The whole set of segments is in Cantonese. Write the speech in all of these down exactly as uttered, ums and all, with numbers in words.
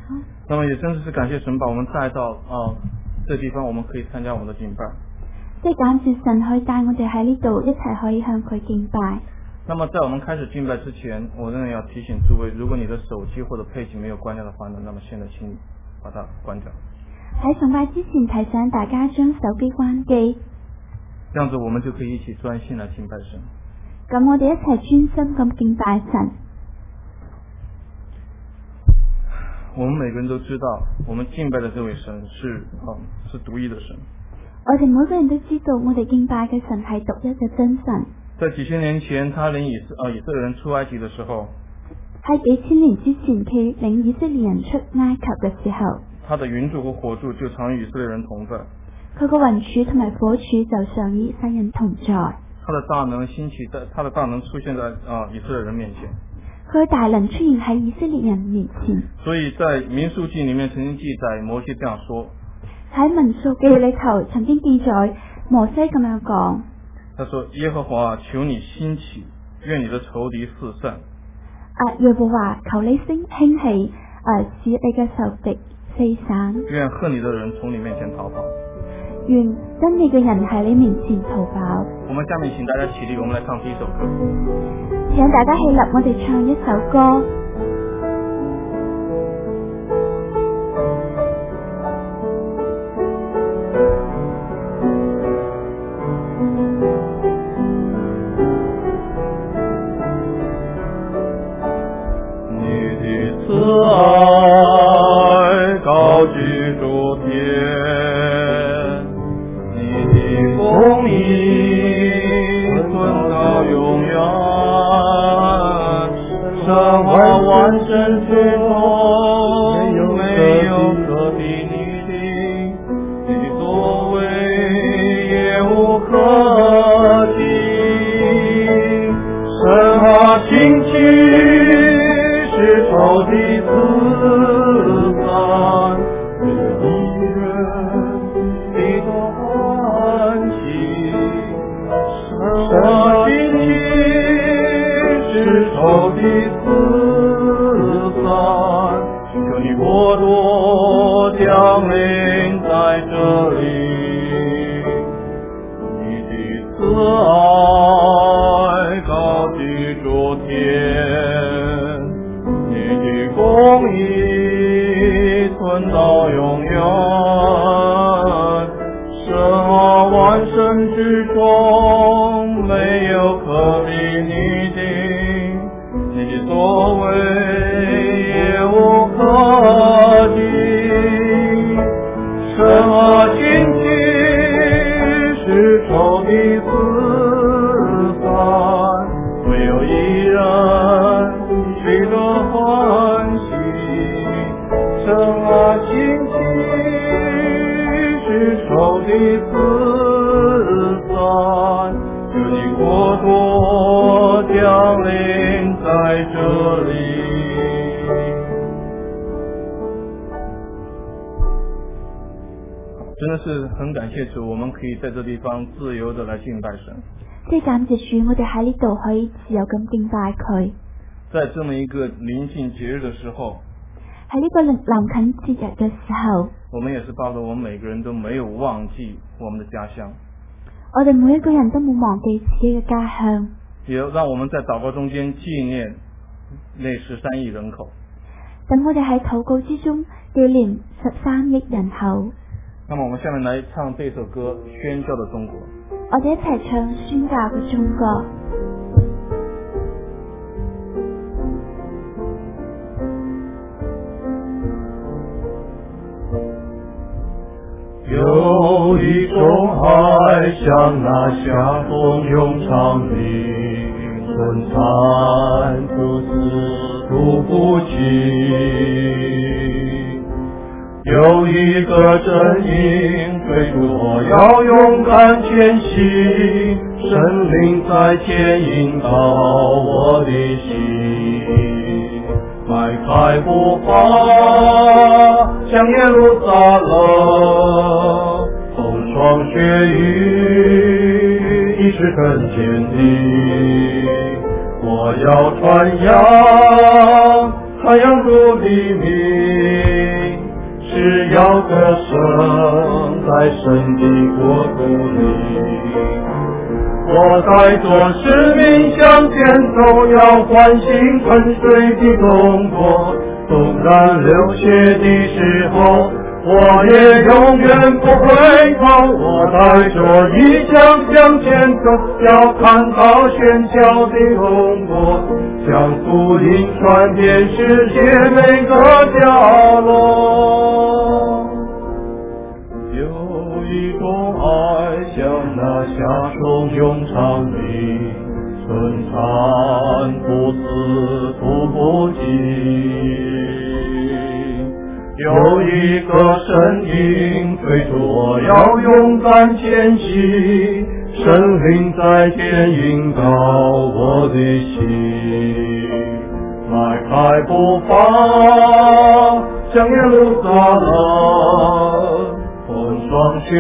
那麼也真的是感謝神把我們帶到啊這地方，我們可以參加我們的敬拜。 即係感謝神可以帶我哋喺呢度一齊可以向佢敬拜。 那麼在我們開始敬拜之前，我仍然要提醒諸位，如果你的手機或者配景沒有關掉的話呢，那麼現在請把它關掉。 喺崇拜之前提醒大家將手機關機， 這樣子我們就可以一起專心來敬拜神。 咁我哋一齊專心咁敬拜神。 我們每個人都知道，我們敬拜的這位神是啊是獨一的神。 我哋每個人都知道，我哋敬拜嘅神係獨一嘅真神。 在幾千年前，他領以色啊以色列人出埃及的時候， 喺幾千年之前，佢領以色列人出埃及嘅時候， 他的雲柱和火柱就常與以色列人同在。 佢個雲柱同埋火柱就常與以色列人同在。 他的大能興起在，他的大能出現在啊以色列人面前。 佢大能出現喺以色列人面前。 所以在民數記裡面曾經記載，摩西這樣說。 喺民數記裏頭曾經記載，摩西咁樣講。 他說：耶和華求你興起，願你的仇敵四散。 啊，耶和華求你興興起，啊，使你嘅仇敵四散。 願恨你的人從你面前逃跑。 願憎你嘅人喺你面前逃跑。 我們下面請大家起立，我們來唱第一首歌。 請大家起立，我哋唱一首歌。 真的是很感謝主，我們可以在這地方自由的來敬拜神。 即係感謝主，我哋喺呢度可以自由咁敬拜佢。 在這麼一個臨近節日的時候， 喺呢個臨近節日嘅時候， 我們也是抱着我們每個人都沒有忘記我們的家鄉。 我哋每一個人都冇忘記自己嘅家鄉。 也讓我們在禱告中間紀念那十三億人口。 等我哋喺禱告之中紀念十三億人口。 那麼我們下面來唱這首歌《宣教的中國》。 我哋一齊唱《宣教嘅中國》。 有一種愛像那夏風永長的春山，不死不不息。有一個真引催促我要勇敢前行，神靈在牽引導我的心，邁開步伐向耶路撒冷，風霜雪雨已是很堅定，我要傳揚傳揚主的名。 是要得胜在神的国度里。我在做使命向前走，要唤醒喷水的中国，纵然流血的时候，我也永远不回头。我带着一枪向前走，要看到喧嚣的中国，将福音传遍世界每个角落。有一种爱像那夏虫永长的春蚕不死吐不尽。有一个声音催促我要勇敢前行，神灵在天引导我的心，迈开步伐向耶路撒冷，风霜雪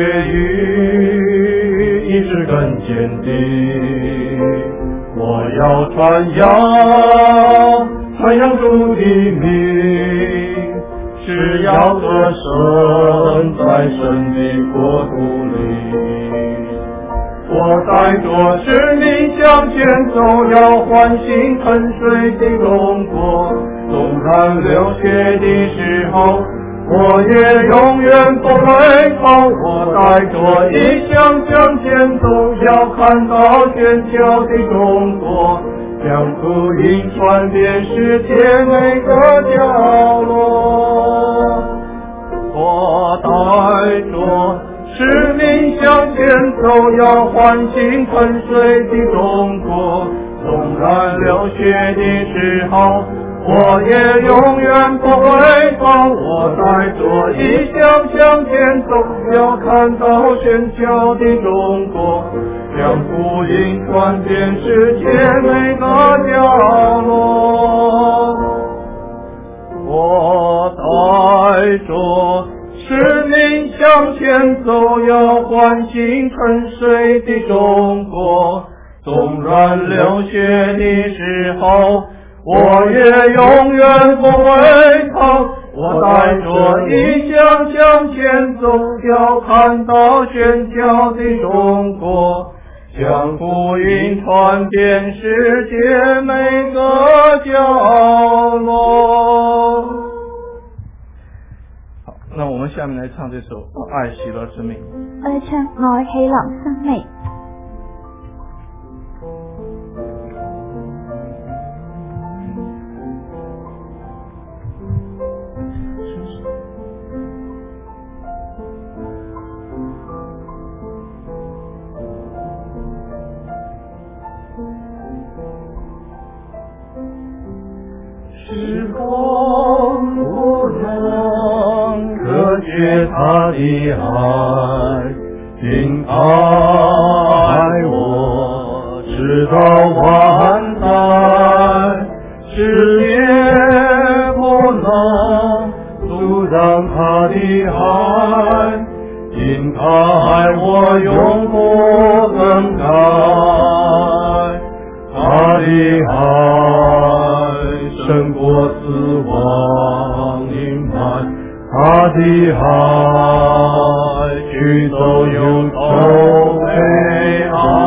雨一直更坚定。我要传扬传扬主的名，是要得胜在神的国度里。我带着使命向前走，要唤醒沉睡的中国，纵然流血的时候，我也永远不回头。我带着一枪向前走，要看到喧嚣的中国，将福音传遍世界每个角落。我带着使命向前走，要唤醒沉睡的中国，纵然流血的时候，我也永远不回头。我带着一枪向前走，要看到喧嚣的中国，将福音传遍世界每个角落。我带着使命向前走，要唤醒沉睡的中国，纵然流血的时候，我也永远不回头。我带着一枪向前走，要看到喧嚣的中国，将福音传遍世界每个角落。 好，那我们下面来唱这首《爱喜乐之命》。 我哋唱愛喜樂生命。 时空不能隔绝他的爱，因爱我直到万代，世界不能阻挡他的爱，因他爱我永不更改，他的爱胜过死亡阴霾，他的爱驱走忧愁悲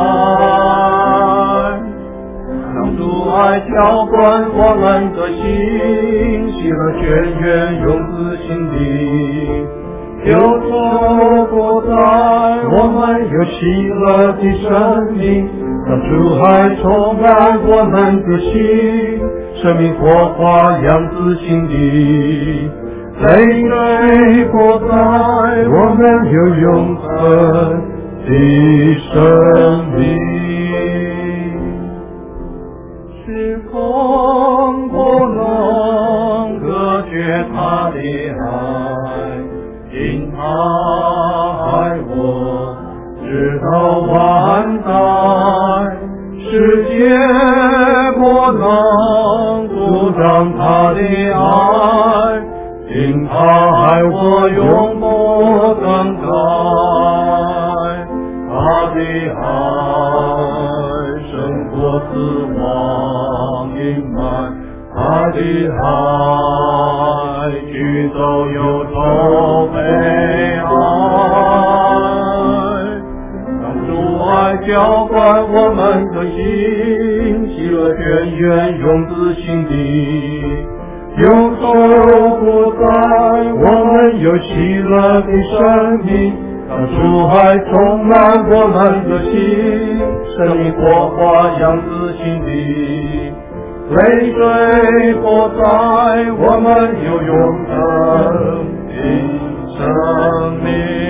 哀。让主爱浇灌我们的心，喜乐泉源永自心底。忧愁不在，我们有喜乐的生命。让主爱充满我们的心，生命火花样子心底，泪水不在，我们有永恒的生命。时空不能隔绝他的爱，因他爱我直到万代，世界不能阻挡他的爱，因他爱我永不更改，他的爱胜过死亡阴霾，他的爱驱走忧愁浇灌我们的心，喜乐源源涌自心底，永恒不在，我们有喜乐的生命，让主爱充满我们的心，生命火花扬自心底，泪水不在，我们有永恒的生命。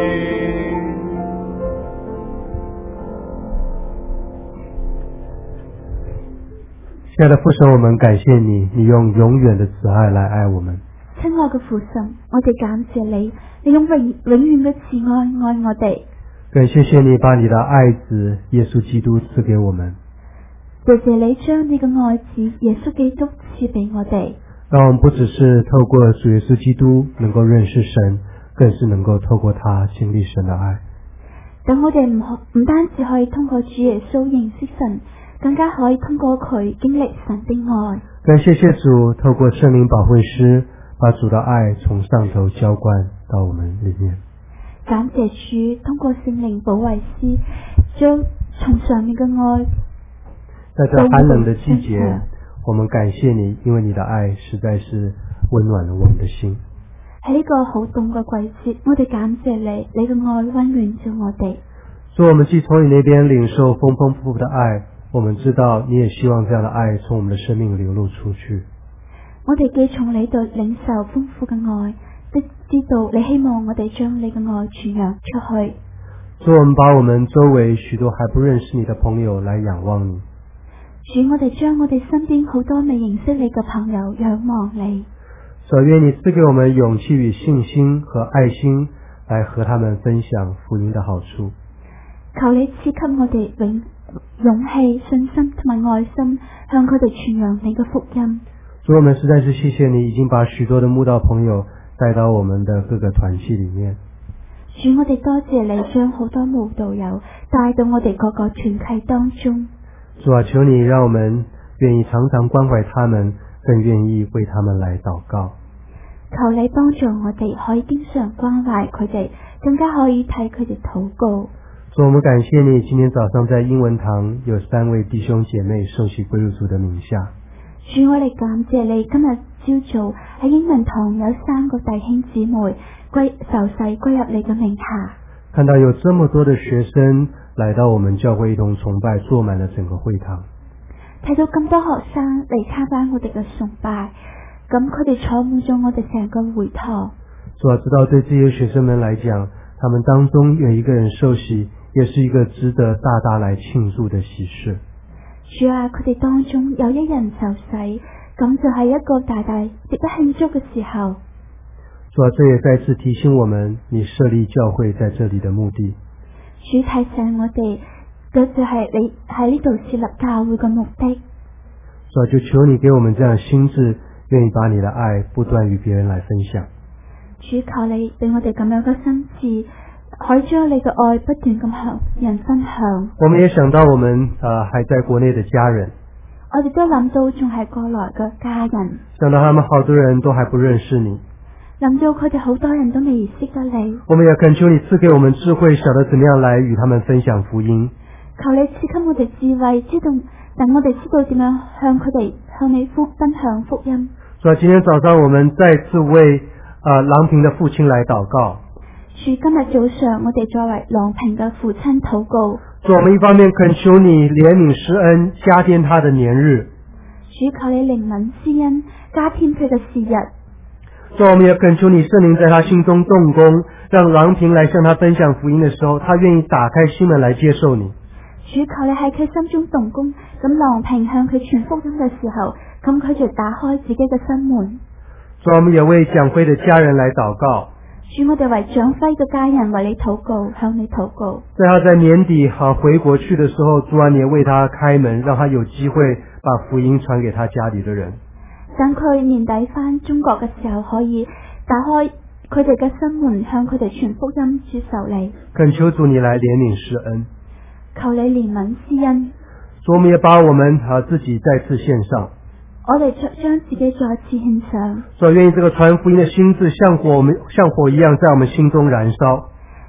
亲爱的父神，我们感谢你，你用永远的慈愛來愛我們。 親愛嘅父神，我哋感謝你，你用永永遠嘅慈愛愛我哋。 更謝謝你把你的愛子耶穌基督賜給我們。 謝謝你將你嘅愛子耶穌基督賜俾我哋。 讓我們不只是透過主耶穌基督能夠認識神，更是能夠透過他經歷神的愛。 等我哋唔唔單止可以通過主耶穌認識神，更加可以通過佢經歷神的愛。 更謝謝主透過聖靈保惠師把主的愛從上頭澆灌到我們裏面。 感謝主通過聖靈保惠師將從上面嘅愛。 在這寒冷的季節，我們感謝你，因為你的愛實在是溫暖了我們的心。 喺呢個好凍嘅季節，我哋感謝你，你嘅愛溫暖咗我哋。 所以我們既從你那邊領受豐豐富富的愛，我們知道你也希望這樣的愛從我們的生命流露出去。 我哋既從你度領受豐富嘅愛，都知道你希望我哋將你嘅愛傳揚出去。 所以我們把我們周圍許多還不認識你的朋友來仰望你。 主，我哋將我哋身邊好多未認識你嘅朋友仰望你。 所願你賜給我們勇氣與信心和愛心，來和他們分享福音的好處。 求你賜給我哋永勇氣、信心同埋愛心，向佢哋傳揚你嘅福音。 主，我們實在是謝謝你，已經把許多的慕道朋友帶到我們的各個團契裡面。 主，我哋多謝你將好多慕道友帶到我哋各個團契當中。 主啊，求你讓我們願意常常關懷他們，更願意為他們來禱告。 求你幫助我哋可以經常關懷佢哋，更加可以替佢哋禱告。 主，我們感謝你，今天早上在英文堂有三位弟兄姐妹受洗歸入主的名下。 主，我哋感謝你，今日朝早喺英文堂有三個弟兄姊妹歸受洗歸入你嘅名下。 看到有這麼多的學生來到我們教會一同崇拜，坐滿了整個會堂。 睇到咁多學生嚟參加我哋嘅崇拜，咁佢哋坐滿咗我哋成個會堂。 主啊，知道對這些學生們來講，他們當中有一個人受洗，也是一個值得大大來慶祝的喜事。 主啊，佢哋當中有一人受洗，咁就係一個大大值得慶祝嘅時候。 主啊，這也再次提醒我們，你設立教會在這裡的目的。 主提醒我哋，嗰就係你喺呢度設立教會嘅目的。 主啊，就求你給我們這樣的心志，願意把你的愛不斷與別人來分享。 主，求你俾我哋咁樣嘅心志，可以將你嘅愛不斷咁向人分享。 我們也想到我們呃還在國內的家人， 我哋都諗到仲係過來嘅家人， 想到他們好多人都還不認識你， 諗到佢哋好多人都未識得你。 我們也懇求你賜給我們智慧，曉得怎麼樣來與他們分享福音。 求你賜給我哋智慧，知道等我哋知道點樣向佢哋向你分享福音。 所以今天早上我們再次為呃郎平的父親來禱告。 主，今日早上我哋作為郎平嘅父親禱告。 主，我們一方面懇求你憐憫施恩，加添他的年日。 主，求你憐憫施恩，加添佢嘅時日。 主，我們也懇求你聖靈在他心中動工，讓郎平來向他分享福音的時候，他願意打開心門來接受你。 主，求你喺佢心中動工，咁郎平向佢傳福音嘅時候，咁佢就打開自己嘅心門。 主，我們也為蔣輝的家人來禱告。 主，我哋為蔣輝嘅家人為你禱告，向你禱告。 在他在年底啊回國去的時候，主啊，你也為他開門，讓他有機會把福音傳給他家裏的人。 等佢年底返中國嘅時候，可以打開佢哋嘅心門，向佢哋傳福音，接受你。 懇求主你來憐憫施恩。 求你憐憫施恩。 主，我們也把我們啊自己再次獻上。 我哋將自己再次獻上。 所以願意這個傳福音的心志像火，我們像火一樣在我們心中燃燒。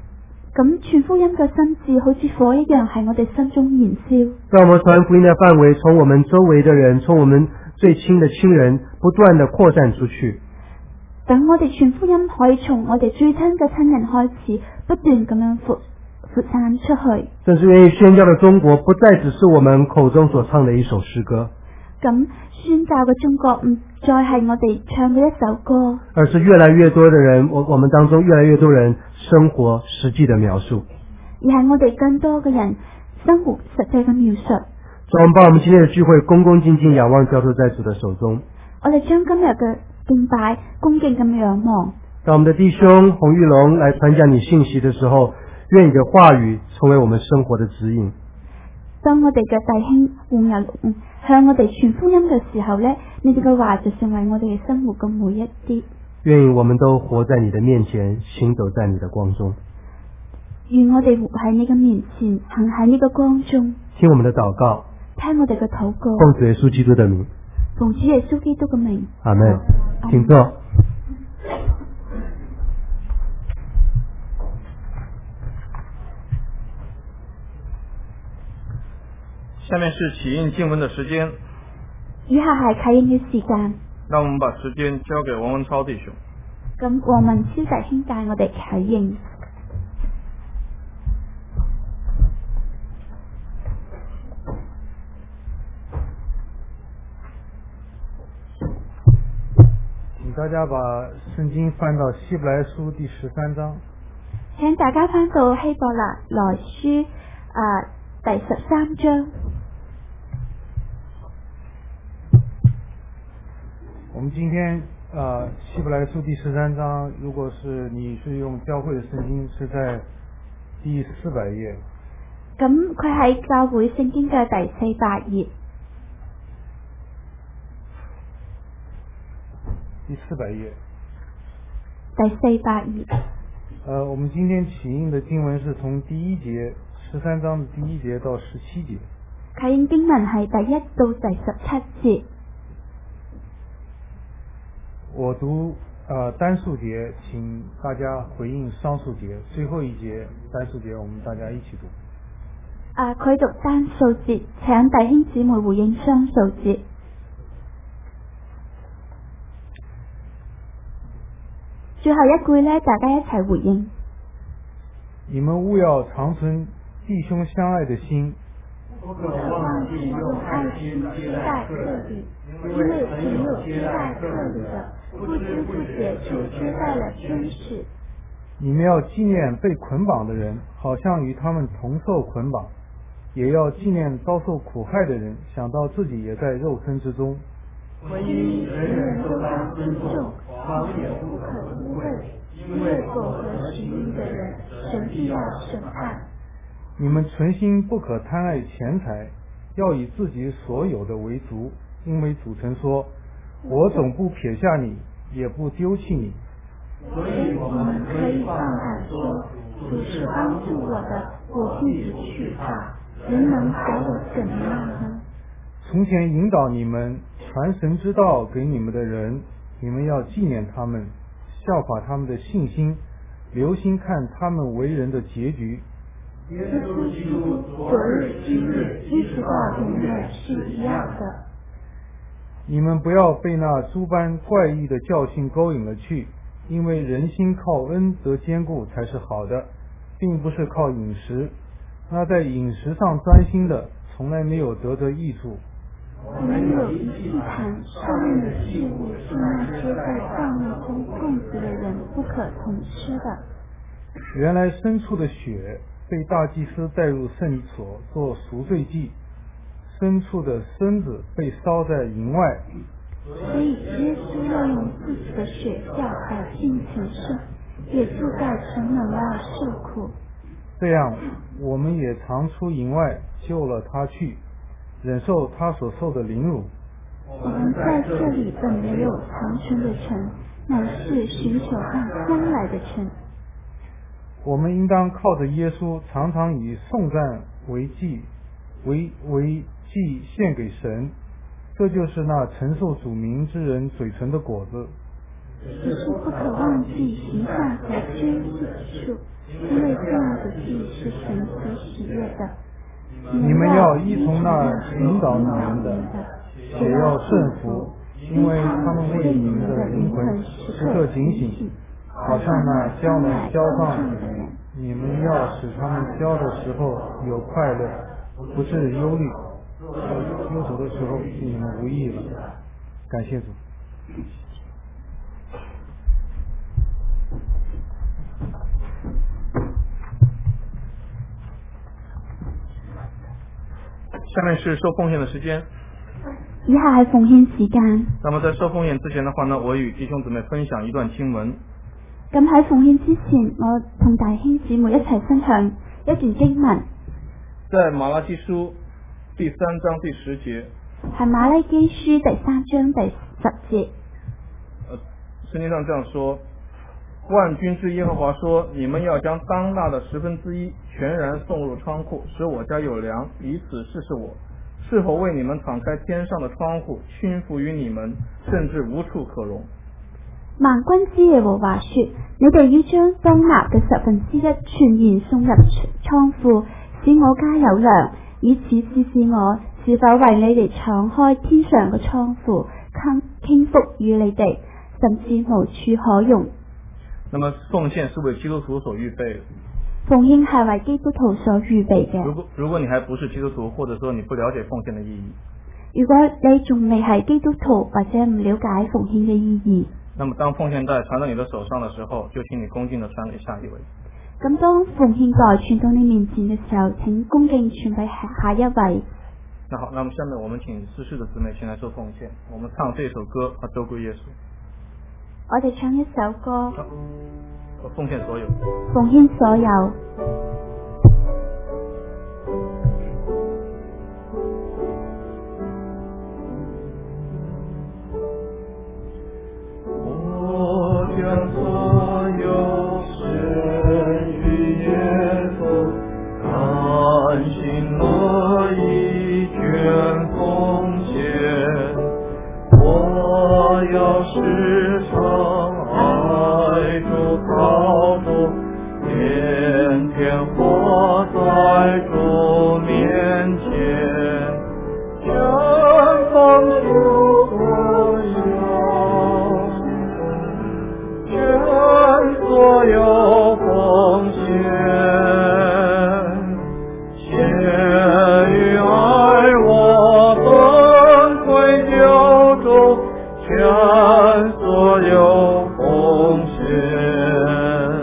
咁傳福音嘅心志好似火一樣喺我哋心中燃燒。 讓我們傳福音的範圍從我們周圍的人，從我們最親的親人不斷地擴散出去。 等我哋傳福音可以從我哋最親嘅親人開始，不斷咁樣擴擴散出去。 甚至願意宣教的中國不再只是我們口中所唱的一首詩歌。 咁宣教嘅中國唔再係我哋唱嘅一首歌， 而是越來越多的人，我我們當中越來越多人生活實際的描述， 而係我哋更多嘅人生活實際嘅描述。 所以我們把我們今天的聚會恭恭敬敬仰望交託在主的手中。 我哋將今日嘅敬拜恭敬咁仰望。 當我們的弟兄洪玉龍來傳講你信息的時候，願你的話語成為我們生活的指引。 當我哋嘅弟兄洪玉龍向我哋傳福音嘅時候呢，你哋嘅話就成為我哋嘅生活嘅每一啲。 願意我們都活在你的面前，行走在你的光中。 願我哋活喺你嘅面前，行喺呢個光中。 聽我們的禱告， 聽我哋嘅禱告。 奉主耶穌基督的名。 奉主耶穌基督嘅名。 阿們。請坐。 下面是起印經文的時間。 以下係啟應嘅時間。 讓我們把時間交給王文超弟兄。 咁王文超弟兄帶我哋啟應。 請大家把聖經翻到希伯來書第十三章。 請大家翻到希伯來來書啊第十三章。 我們今天呃希伯來書第十三章，如果是你是用教會的聖經，是在第四百頁。 咁佢喺教會聖經嘅第四百頁。 第四百頁。 第四百頁。 呃，我們今天起印的經文是從第一節十三章的第一節到十七節。 啟應經文係第一到第十七節。 我讀呃單數節，請大家回應雙數節。最後一節單數節，我們大家一起讀。 啊，佢讀單數節，請弟兄姊妹回應雙數節。最後一句呢，大家一齊回應。 你們務要常存弟兄相愛的心， 不可忘記用愛心接待客旅，因為只有接待客旅的，不知不覺就接待了天使。 你們要紀念被捆綁的人，好像與他們同受捆綁；也要紀念遭受苦害的人，想到自己也在肉身之中。 婚姻人人都當尊重，房也不可污穢，因為苟合行淫的人，神必要審判。 你們存心不可貪愛錢財，要以自己所有的為足，因為主曾說：我總不撇下你，也不丟棄你。 所以我們可以放膽說，主是幫助我的，我必不懼怕。人能把我怎麼樣呢？ 從前引導你們傳神之道給你們的人，你們要紀念他們，效法他們的信心，留心看他們為人的結局。 耶穌基督昨日今日一直到永遠是一樣的。 你們不要被那諸般怪異的教訓勾引了去，因為人心靠恩得堅固才是好的，並不是靠飲食。那在飲食上專心的，從來沒有得着益處。 我們有一句談，上面的事物是那些在帳幕中供職的人不可同吃的。 原來牲畜的血被大祭司帶入聖所做贖罪祭，牲畜的身子被燒在營外。 所以耶穌要用自己的血叫百姓成聖，也住在城門外受苦。 這樣，我們也常出營外救了他去，忍受他所受的凌辱。 我們在這裡本沒有長存的城，乃是尋求和將來的城。 我們應當靠着耶穌，常常以頌讚為祭，為為祭獻給神，這就是那承受主名之人嘴唇的果子。 只是不可忘记行善和捐济之处，因为这样的祭是神所喜悦的。 你们要依从那引导你们的，且要顺服，因为他们为你们的灵魂时刻警醒，好像那将来交放的人。你们要使他们交的时候有快乐，不是忧虑。忧愁的时候对你们无益了。感谢主。 下面是收奉献的时间。 以下係奉獻時間。 那麼在收奉獻之前的話呢，我與弟兄姊妹分享一段經文。 咁喺奉獻之前，我同弟兄姊妹一齊分享一段經文。 在馬拉基書第三章第十節。 係馬拉基書第三章第十節。 呃，聖經上這樣說：萬軍之耶和華說，你們要將當納的十分之一全然送入倉庫，使我家有糧，以此試試我是否為你們敞開天上的窗戶，傾覆於你們，甚至無處可容。 萬軍之耶和華說，你哋要將當納嘅十分之一全然送入倉庫，使我家有糧，以此試試我是否為你哋敞開天上嘅倉庫，傾覆於你哋，甚至無處可容。 那麼奉獻是為基督徒所預備的。 奉獻係為基督徒所預備嘅。 如果如果你還不是基督徒，或者說你不了解奉獻的意義， 如果你仲未係基督徒或者唔了解奉獻嘅意義， 那麼當奉獻袋傳到你的手上的時候，就請你恭敬地傳給下一位。 咁當奉獻袋傳到你面前嘅時候，請恭敬傳俾下一位。 那好，那麼下面我們請司事的姊妹前來做奉獻。我們唱這首歌，啊，都歸耶穌。 我哋唱一首歌， 奉獻所有， 奉獻所有。 我將所有獻於耶穌，甘心樂意全奉獻。我要時常愛主靠主，天天活在主面前，全奉所有，全所有奉獻，獻與愛我本歸救主，全所有奉獻。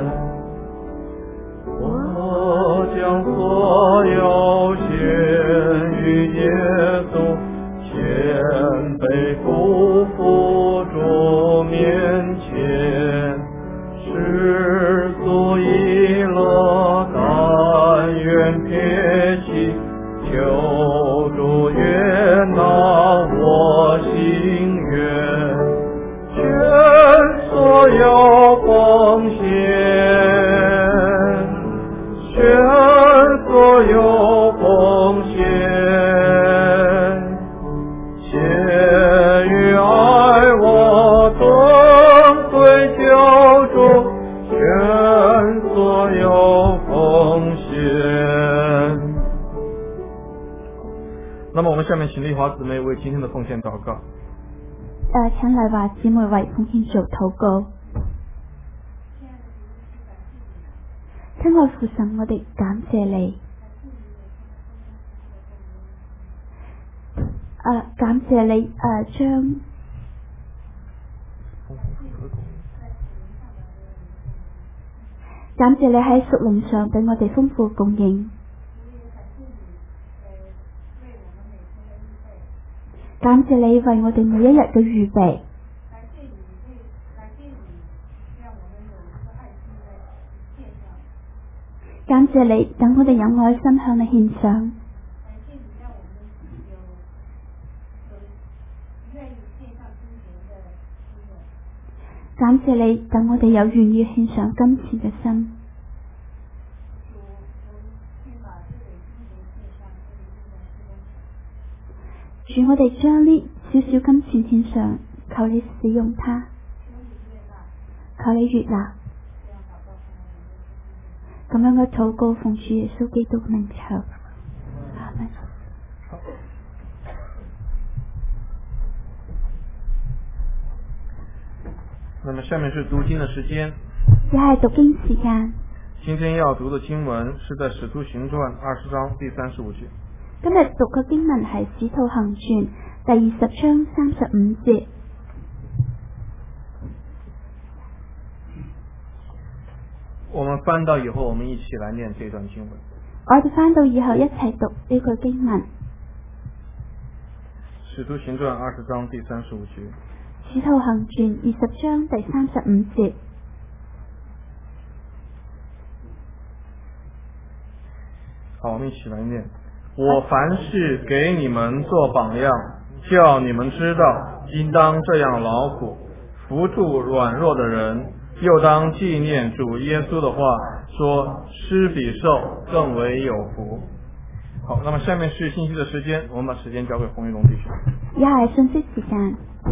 我將所有獻於耶穌，謙卑匍匐主面前，世俗意樂甘願撇棄，求主悅納我心願，全所有奉獻，全所有奉獻，獻與愛我尊貴救主，全所有奉獻。 那麼我們下面請麗華姊妹為今天的奉獻禱告。 誒，請麗華姊妹為奉獻做禱告。親愛父神，我哋感謝你。誒，感謝你誒將感謝你喺屬靈上俾我哋豐富供應。感謝你為我哋每一日嘅預備，感謝你等我哋有愛心向你獻上，感謝你等我哋有願意獻上金錢嘅心。主，我哋將呢少少金錢獻上，求你使用它。 求你悅納。咁樣嘅禱告奉主耶穌基督嘅名求。阿門。 那么下面是读经的时间。 也係讀經時間。 今天要讀的經文是在《使徒行傳》二十章第三十五節。 今日讀嘅經文係《使徒行傳》第二十章三十五節。 我們翻到以後，我們一起來念這段經文。 我哋翻到以後一齊讀呢句經文。《 使徒行傳》二十章第三十五節。 《使徒行傳》二十章第三十五節。 好，我們一起來念。我凡事給你們做榜樣，叫你們知道應當這樣勞苦，扶助軟弱的人，又當紀念主耶穌的話，說施比受更為有福。好，那麼下面是信息的時間，我們把時間交給洪玉龍弟兄。 以下係信息時間。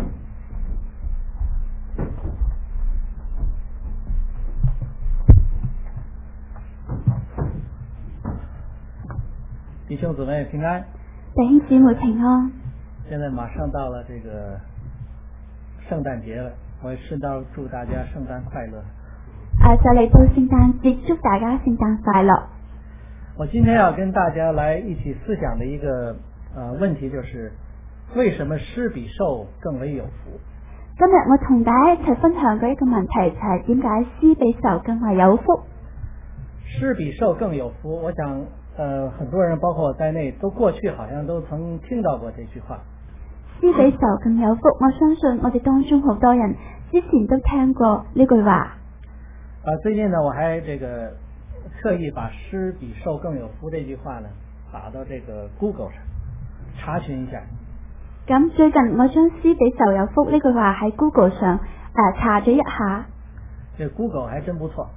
弟兄姊妹平安， 弟兄姊妹平安。 现在馬上到了這個聖誕節了，我也順道祝大家聖誕快樂。 啊，就嚟到聖誕節，祝大家聖誕快樂。 我今天要跟大家來一起思想的一個呃問題就是，為什麼施比受更為有福？ 今日我同大家一齊分享嘅一個問題就係點解施比受更為有福？ 施比受更有福，我想。呃，很多人包括我在內，都過去好像都曾聽到過這句話。 施比受更有福，我相信我哋當中好多人之前都聽過呢句話。啊、 呃，最近呢，我還這個特意把施比受更有福這句話呢，打到這個 Google 上查詢一下。 咁最近我將施比受有福呢句話喺 Google 上誒、呃、查咗一下。 這 Google 還真不錯。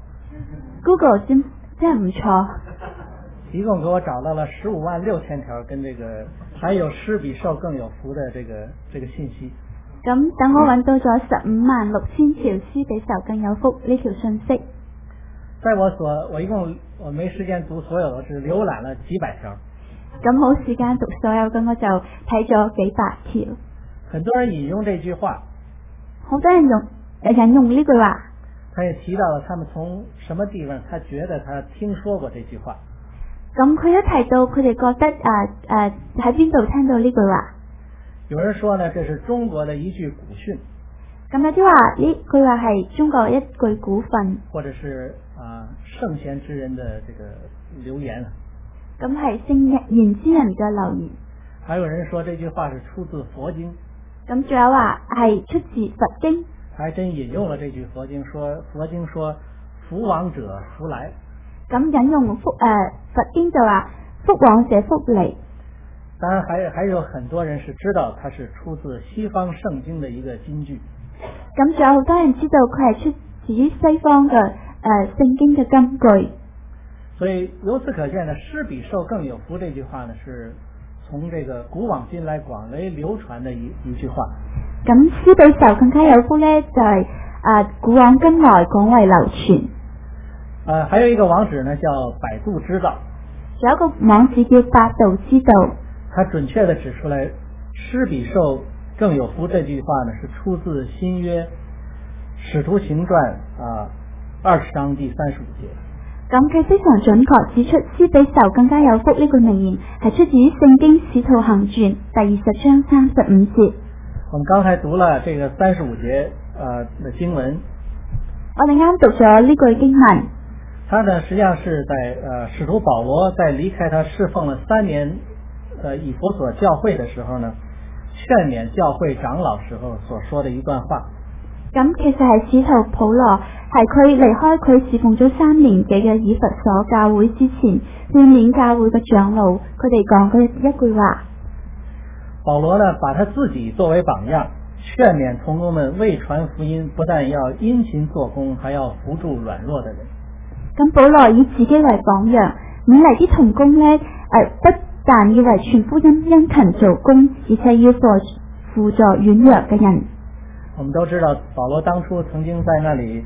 Google 真真係唔錯。 一共給我找到了十五萬六千條跟這個還有施比受更有福的這個這個信息。 咁等我揾到咗十五萬六千條施比受更有福呢條信息。 在我所我一共我沒時間讀所有，我只瀏覽了幾百條。 咁冇時間讀所有，咁我就睇咗幾百條。 很多人引用這句話。 好多人用引用呢句話。 他也提到了他們從什麼地方，他覺得他聽說過這句話。 咁佢一提到佢哋覺得誒誒喺邊度聽到呢句話？ 有人說呢，這是中國的一句古訓。 咁有啲話呢句話係中國一句古訓， 或者是啊聖賢之人的這個留言。 咁係聖賢之人嘅留言。 還有人說這句話是出自佛經。 咁仲有話係出自佛經。 還真引用了這句佛經，說佛經說福往者福來。 咁引用福誒、呃、佛經就話福往者福嚟。 當然還還有很多人是知道它是出自西方聖經的一個金句。 咁仲有好多人知道佢係出自於西方嘅誒、呃、聖經嘅金句。 所以由此可見呢，施比受更有福這句話呢，是從這個古往今來廣為流傳的一一句話。 咁施比受更加有福呢，就係、是、誒、呃、古往今來廣為流傳。 呃，還有一個網址呢，叫百度知道。 仲有一個網址叫百度知道。 它準確地指出來，施比受更有福這句話呢，是出自新約使徒行傳啊二十章第三十五節。 咁佢非常準確指出，施比受更加有福呢句名言係出自於聖經使徒行傳第二十章三十五節。 我們剛才讀了這個三十五節呃的經文。 我哋啱讀咗呢句經文。 他呢，實際上是在呃使徒保羅在離開他侍奉了三年呃以弗所教會的時候呢，勸勉教會長老時候所說的一段話。 咁其實係使徒保羅係佢離開佢侍奉咗三年幾嘅以弗所教會之前，勸勉教會嘅長老，佢哋講嘅一句話。 保羅呢，把他自己作為榜樣，勸勉同工們為傳福音，不但要殷勤做工，還要扶助軟弱的人。 咁保羅以自己為榜樣，勉勵啲同工呢，誒、呃，不但要為傳福音殷勤做工，而且要輔助軟弱嘅人。 我們都知道保羅當初曾經在那裡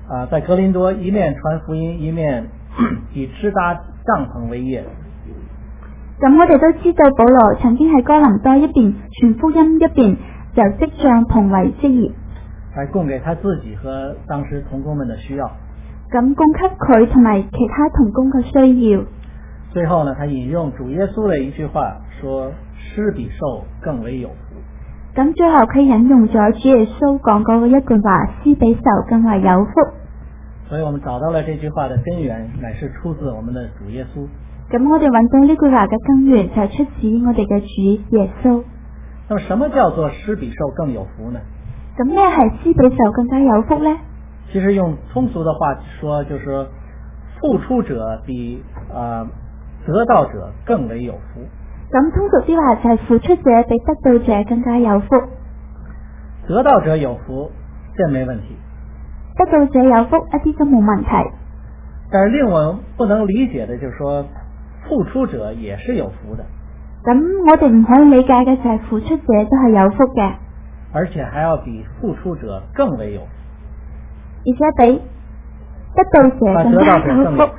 啊、呃，在格林多一面传福音，一面以支搭帐篷為業。 咁我哋都知道保羅曾經喺哥林多一邊傳福音，一邊就織帳篷為職業， 來供給他自己和當時同工們的需要。 咁供給佢同埋其他同工嘅需要。 最後呢，他引用主耶穌的一句話，說施比受更為有福。 咁最後佢引用咗主耶穌講過嘅一句話，施比受更為有福。 所以我們找到了這句話的根源，乃是出自我們的主耶穌。 咁我哋揾到呢句話嘅根源就係出自我哋嘅主耶穌。 那麼什麼叫做施比受更有福呢？ 咁咩係施比受更加有福呢？ 其實用通俗的話說，就是說付出者比啊、呃、得到者更為有福。 咁通俗啲話就係付出者比得到者更加有福。 得到者有福，這沒問題。 得到者有福一啲都冇問題。 但是令我們不能理解的就是說，付出者也是有福的。 咁我哋唔可以理解嘅就係付出者都係有福嘅， 而且還要比付出者更為有福， 而且比得到者更加有福。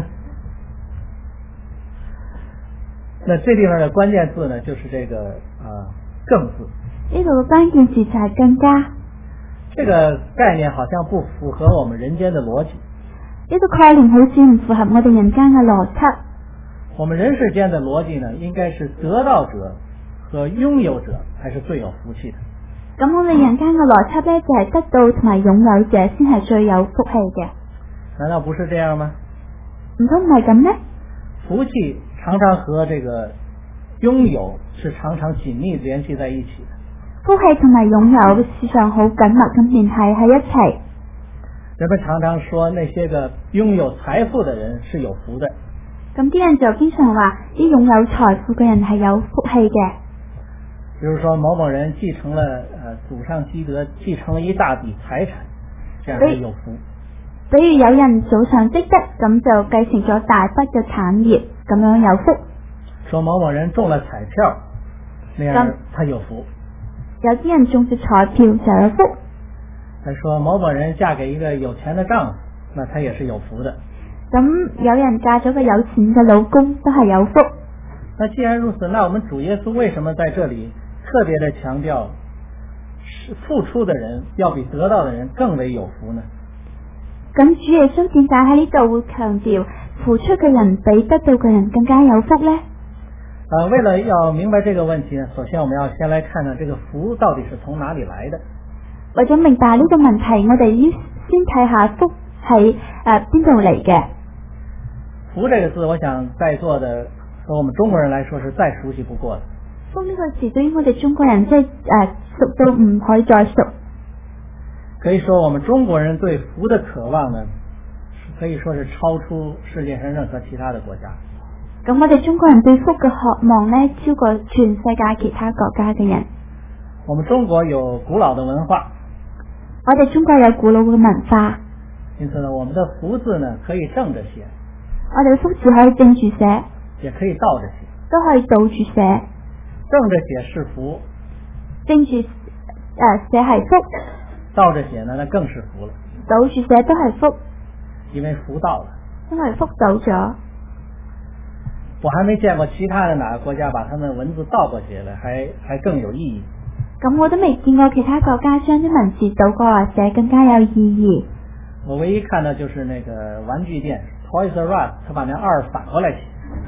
那這地方的關鍵字呢，就是這個啊、呃、更字。 呢度嘅關鍵字就係更加。 這個概念好像不符合我們人間的邏輯。 呢個概念好似唔符合我哋人間嘅邏輯。 我們人世間的邏輯呢，應該是得到者和擁有者才是最有福氣的。 咁我哋人間嘅邏輯呢，就係得到同埋擁有者先係最有福氣嘅。 難道不是這樣嗎？ 唔通唔係咁咩？ 福氣常常和這個擁有是常常緊密聯繫在一起的。 福氣同埋擁有事實上好緊密咁聯繫喺一齊。 人們常常說那些個擁有財富的人是有福的。 咁啲人就經常話啲擁有財富嘅人係有福氣嘅。 比如說某某人繼承了呃祖上積德，繼承了一大筆財產，這樣就有福。 比如有人祖上積德，咁就繼承咗大筆嘅產業，咁樣有福。 說某某人中了彩票，那樣他有福。 有啲人中咗彩票就有福。 再說某某人嫁給一個有錢的丈夫，那他也是有福的。 咁有人嫁咗個有錢嘅老公都係有福。 那既然如此，那我們主耶穌為什麼在這裡特別的強調，付出的人要比得到的人更為有福呢？ 咁主耶穌點解喺呢度會強調付出嘅人比得到嘅人更加有福呢？ 呃，為了要明白這個問題呢，首先我們要先來看看這個福到底是從哪裡來的。 為咗明白呢個問題，我哋要先睇下福係誒邊度嚟嘅。 福這個字，我想在座的和我們中國人來說是再熟悉不過的。 福呢個詞對於我哋中國人即係誒熟到唔可以再熟。 可以說我們中國人對福的渴望呢，可以說是超出世界上任何其他的國家。 咁我哋中國人對福嘅渴望呢，超過全世界其他國家嘅人。 我們中國有古老的文化， 我哋中國有古老嘅文化， 因此呢，我們的福字呢可以正着寫， 我哋嘅福字可以正住寫， 也可以倒着寫。 都可以倒住寫。 正着寫是福， 正住誒寫係福， 倒着寫呢，那更是福了。 倒住寫都係福， 因為福到了。 因為福到咗。 我還沒見過其他的哪個國家把他們的文字倒過寫了，還還更有意義。 咁我都未見過其他國家將啲文字倒過來寫更加有意義。 我唯一看到就是那個玩具店 Toys R Us， 他把那二反過來寫。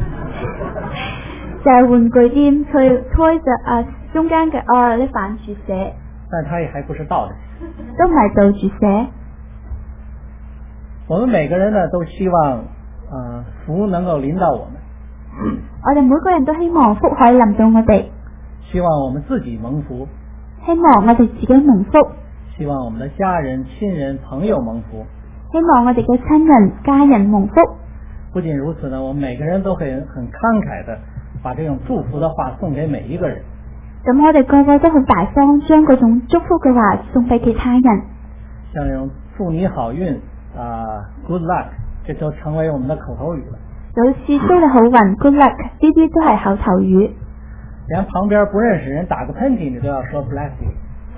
就係玩具店，佢 Toys R Us 中間嘅二咧反住寫。 但係它也還不是倒着寫， 都唔係倒住寫。 我們每個人呢都希望，呃，福能夠臨到我們。 我哋每個人都希望福可以臨到我哋， 希望我們自己蒙福， 希望我哋自己蒙福， 希望我們的家人、親人、朋友蒙福， 希望我哋嘅親人、家人蒙福。 不僅如此呢，我們每個人都會很慷慨的把這種祝福的話送給每一個人。 咁我哋個個都好大方，將嗰種祝福嘅話送俾其他人。 像那種祝你好運啊、呃、，good luck， 這就成為我們的口頭語了。 就好似祝你好運 ，good luck， 呢啲都係口頭語。 連旁邊不認識人打個噴嚏，你都要說 bless you。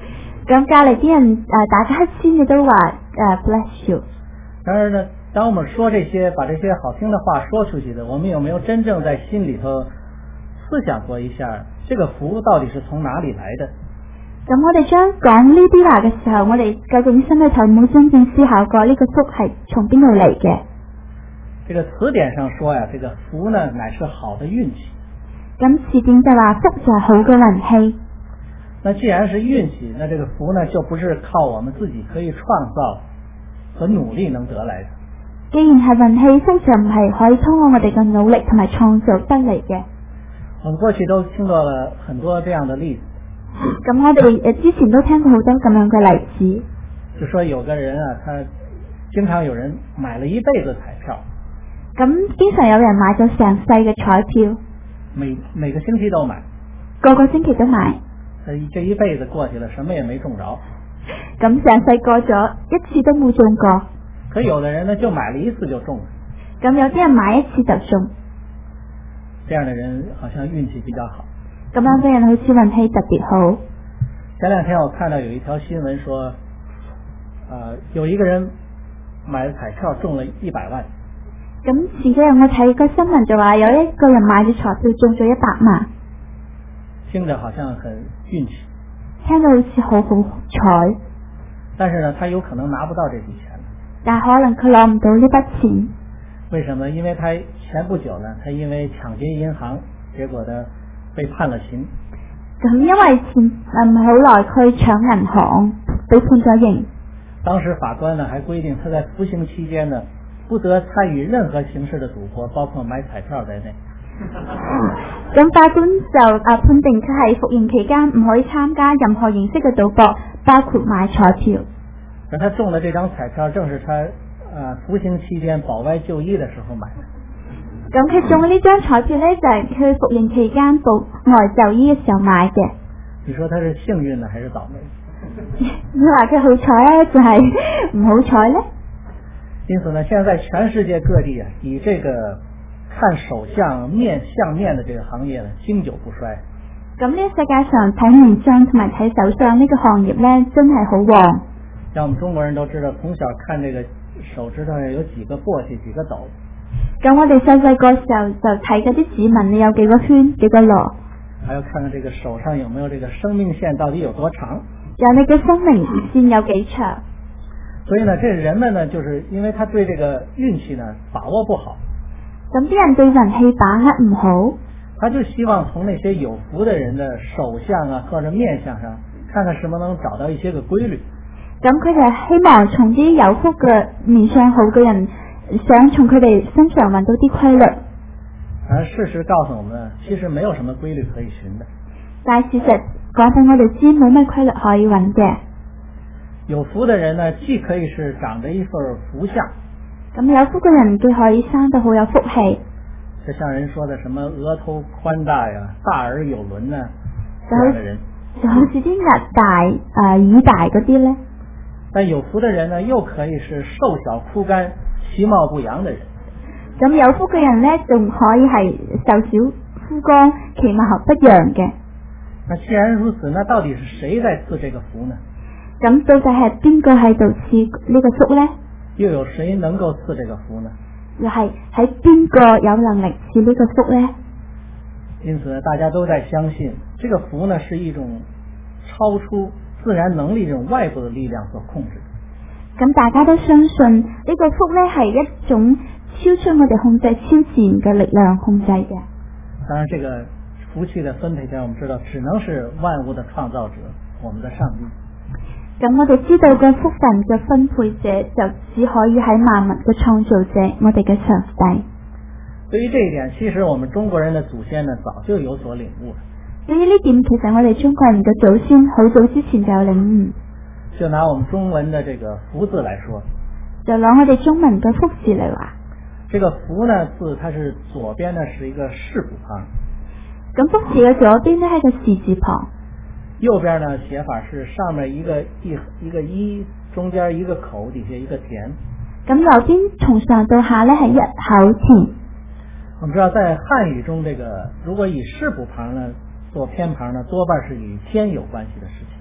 咁隔離啲人誒打個乞嗤，你都話誒 bless you。 然而呢，当我们说这些，把这些好聽的話說出去的，我們有沒有真正在心裏頭思想過一下，這個福到底是從哪裏來的？ 咁我哋將講呢啲話嘅時候，我哋究竟心裏頭冇真正思考過呢個福係從邊度嚟嘅？ 這個詞典上說呀，這個福呢乃是好的運氣。 咁詞典就話福就係好嘅運氣。 那既然是運氣，那這個福呢就不是靠我們自己可以創造和努力能得來的。 既然係運氣，福就唔係可以通過我哋嘅努力同埋創造得嚟嘅。 我們過去都聽到了很多這樣的例子。 咁我哋誒之前都聽過好多咁樣嘅例子。 就說有個人啊，他經常有人買了一輩子彩票。 咁經常有人買咗成世嘅彩票。 每每個星期都買。 個個星期都買。 他這一輩子過去了，什麼也沒中着。 咁成世過咗，一次都冇中過。 可有的人呢，就買了一次就中了。 咁有啲人買一次就中。 這樣的人好像運氣比較好。 咁樣嘅人好似運氣特別好。 前兩天我看到有一條新聞說，呃，有一個人買了彩票中了一百萬。 咁前幾日我睇個新聞就話有一個人買咗彩票中咗一百萬。 聽着好像很運氣。 聽到好似好好彩。 但是呢，他有可能拿不到這筆錢。 但可能佢攞唔到呢筆錢。 為什麼？因為他前不久呢，他因為搶劫銀行，結果呢被判了刑。 咁因為前唔係好耐，佢搶銀行，被判咗刑。 當時法官呢還規定，他在服刑期間呢，不得參與任何形式的賭博，包括買彩票在內。 咁法官就啊判定佢喺服刑期間唔可以參加任何形式嘅賭博，包括買彩票。 而他中的這張彩票正是他啊服刑期間保外就醫的時候買的。 咁佢中呢張彩票呢，就係佢服刑期間保外就醫嘅時候買嘅。 你說他是幸運呢，還是倒霉？ 你話佢好彩咧，就係唔好彩咧？ 因此呢，現在全世界各地啊，以這個看手相面相面的這個行業呢，經久不衰。 咁呢世界上睇面相同埋睇手相呢個行業呢，真係好旺。 像我們中國人都知道，從小看這個手指頭上有幾個簸箕，幾個斗。 咁我哋細細個時候就睇嗰啲指紋，你有幾個圈，幾個螺。 還要看看這個手上有沒有這個生命線到底有多長。 有你嘅生命線有幾長。 所以呢，這人們呢，就是因為他對這個運氣呢把握不好。 咁啲人對運氣把握唔好， 他就希望從那些有福的人的手相啊或者面相上，看看是否能找到一些個規律。 咁佢就希望從啲有福嘅面相好嘅人，想從佢哋身上揾到啲規律。 而事實告訴我們，其實沒有什麼規律可以尋的。 但係事實講俾我哋知，冇咩規律可以揾嘅。 有福的人呢，既可以是長着一份福相。 咁有福嘅人，佢可以生得好有福氣。 就像人說的什麼額頭寬大呀、大而有輪呢，這樣的人就好似啲額大誒、呃、耳大嗰啲咧。 但有福的人呢，又可以是瘦小枯乾、其貌不揚的人。 咁有福嘅人咧，仲可以係瘦小枯乾、其貌不揚嘅。 那既然如此，那到底是誰在賜這個福呢？ 咁到底係邊個喺度賜呢個福咧？ 又有誰能夠賜這個福呢？ 又係喺邊個有能力賜呢個福咧？ 因此大家都在相信，這個福呢是一種超出自然能力這種外部的力量所控制的。 咁大家都相信呢、這個福咧係一種超出我哋控制、超自然嘅力量控制嘅。 當然，這個福氣的分配上，我們知道只能是萬物的創造者，我們的上帝。 咁我哋知道個福分嘅分配者就只可以喺萬物嘅創造者，我哋嘅上帝。 對於這一點，其實我們中國人的祖先呢早就有所領悟。 對於呢點，其實我哋中國人嘅祖先好早之前就有領悟。 就拿我們中文的這個福字來說， 就攞我哋中文嘅福字嚟話， 這個福呢字，它是左邊呢是一個士字旁， 咁福字嘅左邊呢係個士字旁。 右邊呢寫法是上面一個一一個一，中間一個口，底下一個田。 咁右邊從上到下呢係一口田。 我們知道在漢語中，這個如果以士部旁呢做偏旁呢，多半是與天有關係的事情。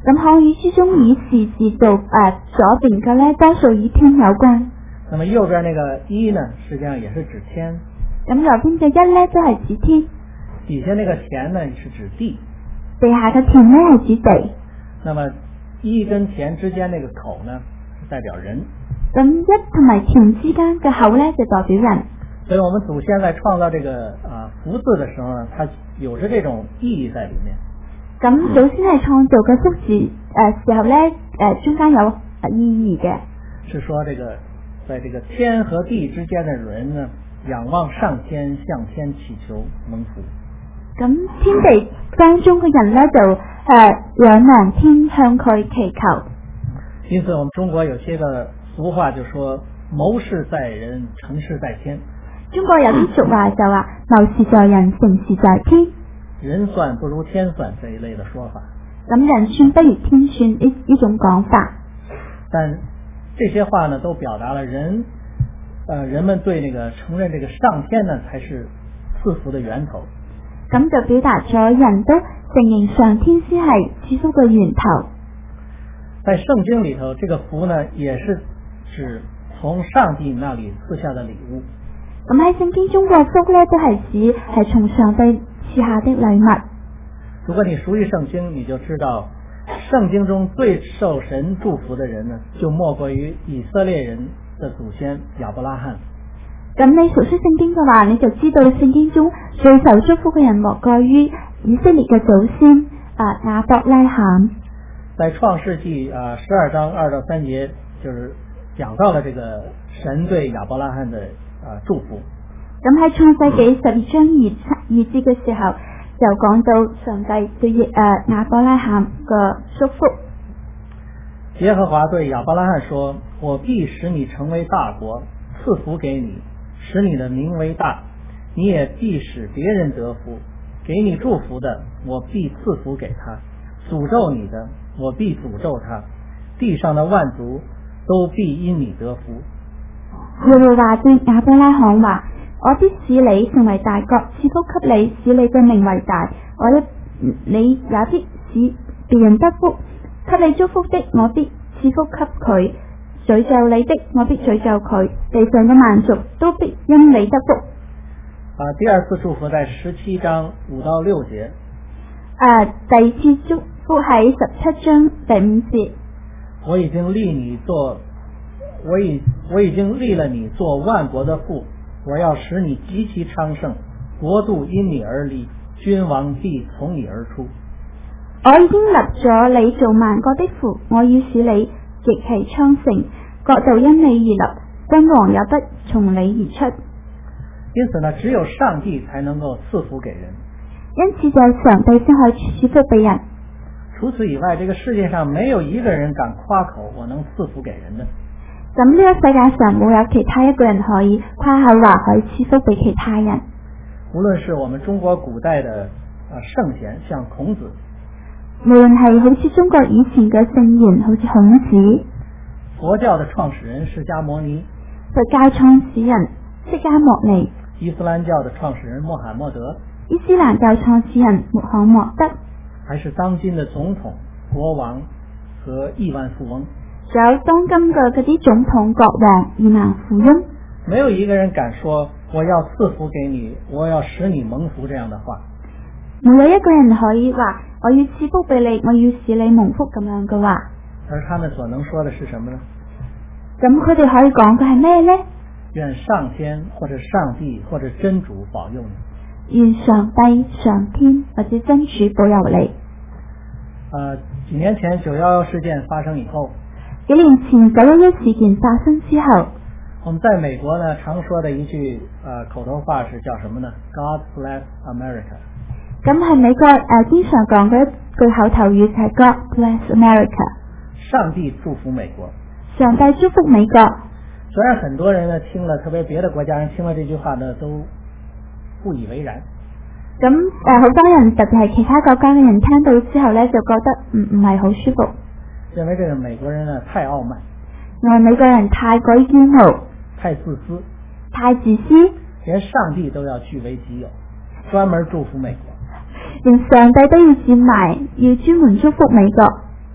咁漢語之中以是字讀誒左邊嘅咧，多數與天有關。 那麼右邊那個一呢，實際上也是指天。 咁右邊嘅一咧都係指天。 底下那個田呢是指地。 地下嘅田咧係指地。 那麼一跟田之間那個口呢，是代表人。 咁一同埋田之間嘅口咧就代表人。 所以我們祖先在創造這個啊福字的時候呢，它有着這種意義在裡面。 咁祖先係創造嘅福字誒時候咧誒中間有意義嘅。 是說這個在這個天和地之間的人呢，仰望上天，向天祈求蒙福。 咁天地當中嘅人咧就誒仰望天，向佢祈求。 因此，我們中國有些個俗話就說：謀事在人，成事在天。 中國有啲俗話就話：謀事在人，成事在天。 人算不如天算這一類的說法。 咁人算不如天算呢呢種講法。 但這些話呢，都表達了人，呃，人們對那個承認這個上天呢，才是賜福的源頭。 咁就表達咗人都承認上天先係賜福嘅源頭。 在聖經裏頭，這個福呢，也是指從上帝那裏賜下的禮物。 咁喺聖經中國福呢，都係指係從上帝賜下的禮物。 如果你熟悉聖經，你就知道聖經中最受神祝福的人呢，就莫過於以色列人的祖先亞伯拉罕。 咁你熟悉聖經嘅話，你就知道聖經中最受祝福嘅人莫過於以色列嘅祖先啊亞伯拉罕。 在創世紀啊十二章二到三節，就是講到了這個神對亞伯拉罕的啊祝福。 咁喺創世紀十二章二二節嘅時候，就講到上帝對誒亞伯拉罕嘅祝福。 耶和華對亞伯拉罕說：我必使你成為大國，賜福給你，使你的名為大，你也必使別人得福。給你祝福的，我必賜福給他；詛咒你的，我必詛咒他。地上的萬族都必因你得福。 耶和華對亞伯拉罕話：我必使你成為大國，賜福給你，使你嘅名為大。我一你也必使別人得福。給你祝福的，我必賜福給佢；詛咒你的，我必詛咒佢。地上嘅萬族都必因你得福。 啊，第二次祝福在十七章五到六節。 啊，第二次祝福喺十七章第五節。 我已經立你做，我已我已經立了你做萬國的父，我要使你極其昌盛，國度因你而立，君王必從你而出。 我已經立咗你做萬國的父，我要使你極其昌盛，國度因你而立，君王也不從你而出。 因此呢，只有上帝才能夠賜福給人。 因此就上帝先可以賜福俾人。 除此以外，這個世界上沒有一個人敢誇口我能賜福給人的。 咁呢個世界上冇有其他一個人可以誇口話可以賜福俾其他人。 無論是我們中國古代的啊聖賢，像孔子， 無論係好似中國以前嘅聖賢，好似孔子， 佛教的創始人釋迦牟尼， 佛教創始人釋迦牟尼， 伊斯蘭教的創始人穆罕默德， 伊斯蘭教創始人穆罕默德， 還是當今的總統、國王和億萬富翁， 仲有當今嘅嗰啲總統、國王、億萬富翁， 沒有一個人敢說我要賜福給你，我要使你蒙福這樣的話。 冇有一個人可以話我要賜福俾你，我要使你蒙福咁樣嘅話。 而他們所能說的是什麼呢？ 咁佢哋可以講嘅係咩呢？ 願上天或者上帝或者真主保佑你。 願上帝、上天或者真主保佑你。 呃，幾年前九一一事件發生以後， 幾年前九一一事件發生之後， 我們在美國呢常說的一句呃口頭話是叫什麼呢 ？God bless America。 咁係美國誒、呃、經常講嘅一句口頭語就係 God bless America。 上帝祝福美國。 上帝祝福美國。 雖然很多人呢聽了，特別別的國家人聽了這句話呢都不以為然。 咁誒好多人特別係其他國家嘅人聽到之後呢，就覺得唔唔係好舒服。 認為這個美國人呢太傲慢。 因為美國人太過驕傲。 太自私。 太自私。 連上帝都要據為己有，專門祝福美國。 連上帝都要佔埋，要專門祝福美國。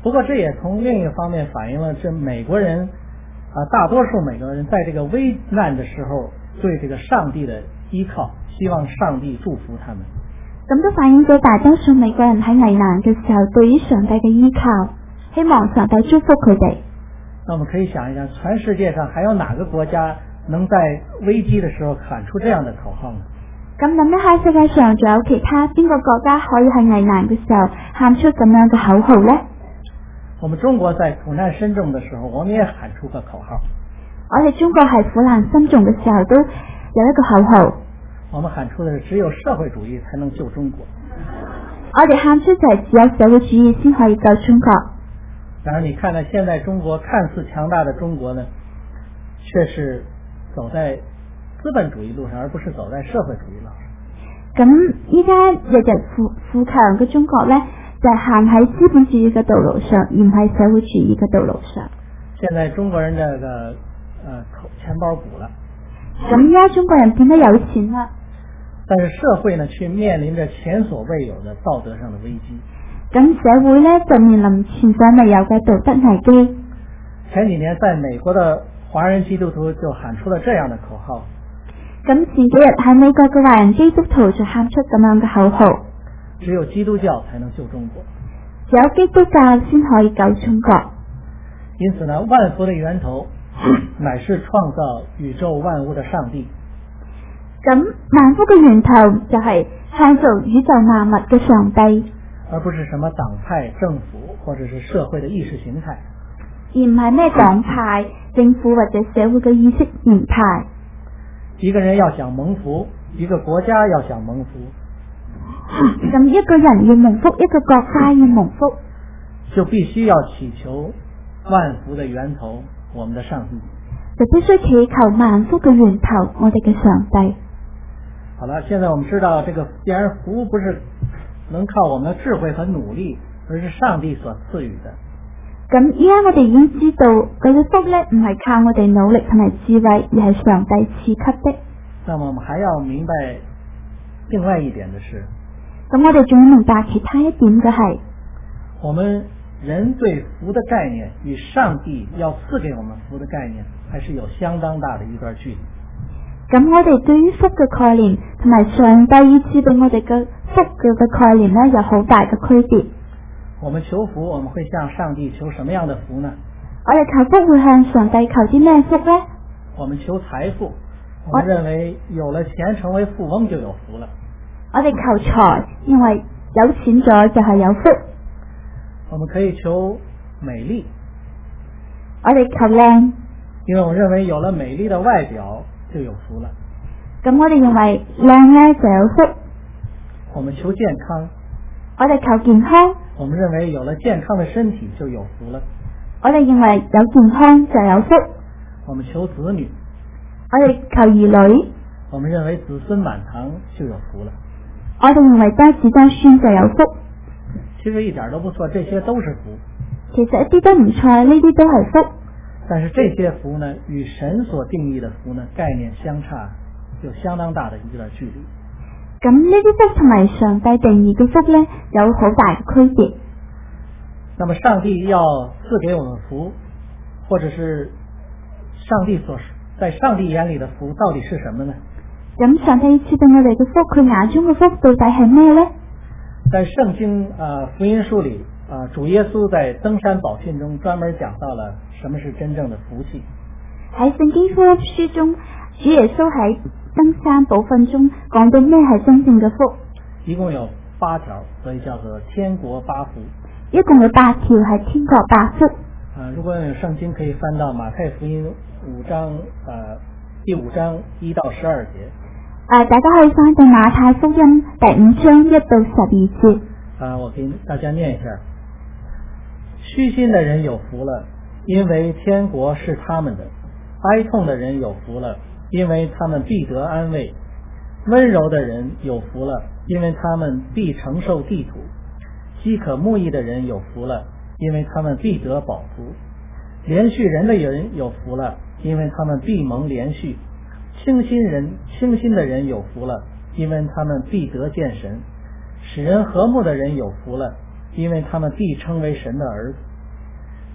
不过这也从另一个方面反映了这美国人啊，大多数美国人在这个危难的時候對這個上帝的依靠，希望上帝祝福他們。 咁都反映咗大多數美國人喺危難嘅時候對於上帝嘅依靠，希望上帝祝福佢哋。 那我們可以想一想，全世界上還有哪個國家能在危機的時候喊出這樣的口號呢？ 咁諗一下，世界上仲有其他邊個國家可以喺危難嘅時候喊出咁樣嘅口號呢？ 我們中國在苦難深重的時候，我們也喊出個口號。 我哋中國係苦難深重嘅時候都有一個口號。 我們喊出的是只有社會主義才能救中國。 我哋喊出就係只有社會主義先可以救中國。 然而你看呢，現在中國看似強大的中國呢，卻是走在資本主義路上，而不是走在社會主義路上。 咁依家日日富富強嘅中國呢，就係行喺資本主義嘅道路上，而唔係社會主義嘅道路上。 現在中國人這個呃口錢包鼓了。 咁依家中國人變得有錢啦。 但是社會呢，卻面臨着前所未有的道德上的危機。 咁社會呢，就面臨前所未有嘅道德危機。 前幾年在美國的華人基督徒就喊出了這樣的口號。 咁前幾日喺美國嘅華人基督徒就喊出咁樣嘅口號。 只有基督教才能救中國。 只有基督教先可以救中國。 因此呢，萬福的源頭乃是創造宇宙萬物的上帝。 咁萬福嘅源頭就係創造宇宙萬物嘅上帝， 而不是什麼黨派、政府或者是社會的意識形態， 而唔係咩黨派、政府或者社會嘅意識形態。 一個人要想蒙福，一個國家要想蒙福， 咁一個人要蒙福，一個國家要蒙福， 就必須要祈求萬福的源頭，我們的上帝。 就必須祈求萬福嘅源頭，我哋嘅上帝。 好了，現在我們知道這個既然福不是能靠我們的智慧和努力，而是上帝所賜予的。 咁依家我哋已經知道嗰啲福咧唔係靠我哋努力同埋智慧，而係上帝賜給的。 那麼我們還要明白另外一點的是， 咁我哋仲要明白其他一點嘅係， 我們人對福的概念與上帝要賜給我們福的概念，還是有相當大的一段距離。 咁我哋對於福嘅概念同埋上帝要賜俾我哋嘅福嘅嘅概念咧，有好大嘅區別。 我們求福，我們會向上帝求什麼樣的福呢？ 我哋求福會向上帝求啲咩福呢？ 我們求財富，我們認為有了錢成為富翁就有福了。 我哋求財，因為有錢咗就係有福。 我們可以求美麗， 我哋求靚， 因為我認為有了美麗的外表就有福了。 咁我哋認為靚咧就有福。 我們求健康， 我哋求健康， 我們認為有了健康的身體就有福了。 我哋認為有健康就有福。 我們求子女， 我哋求兒女， 我們認為子孫滿堂就有福了。 我哋認為多子多孫就有福。 其實一點都不錯，這些都是福。 其實一啲都唔錯，呢啲都係福。 但是這些福呢，與神所定義的福呢，概念相差，有相當大的一段距離。 咁呢啲福同埋上帝定義嘅福呢，有好大嘅區別。 那麼上帝要賜給我們福，或者是上帝所在上帝眼裏的福到底是什麼呢？ 咁上帝賜俾我哋嘅福，佢眼中嘅福到底係咩呢？ 在聖經啊、呃、福音書裏啊、呃，主耶穌在登山寶訓中專門講到了什麼是真正的福氣。 喺聖經福音書中，主耶穌喺登山寶訓中講到咩係真正嘅福？ 一共有八條，所以叫做天國八福。 一共有八條係天國八福。 啊，如果有聖經可以翻到馬太福音五章啊第五章一到十二節。 啊，大家可以翻到馬太福音第五章一到十二節。 啊，我給大家念一下。虛心的人有福了，因為天國是他們的；哀痛的人有福了，因為他們必得安慰；溫柔的人有福了，因為他們必承受地土；飢渴慕義的人有福了，因為他們必得飽足；憐恤人的人有福了，因為他們必蒙憐恤；清心人清心的人有福了，因為他們必得見神；使人和睦的人有福了，因為他們必稱為神的兒子；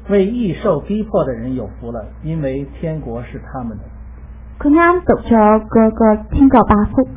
为易受逼迫的人有福了，因为天國是他們的。 佢啱讀咗嗰個天國八福。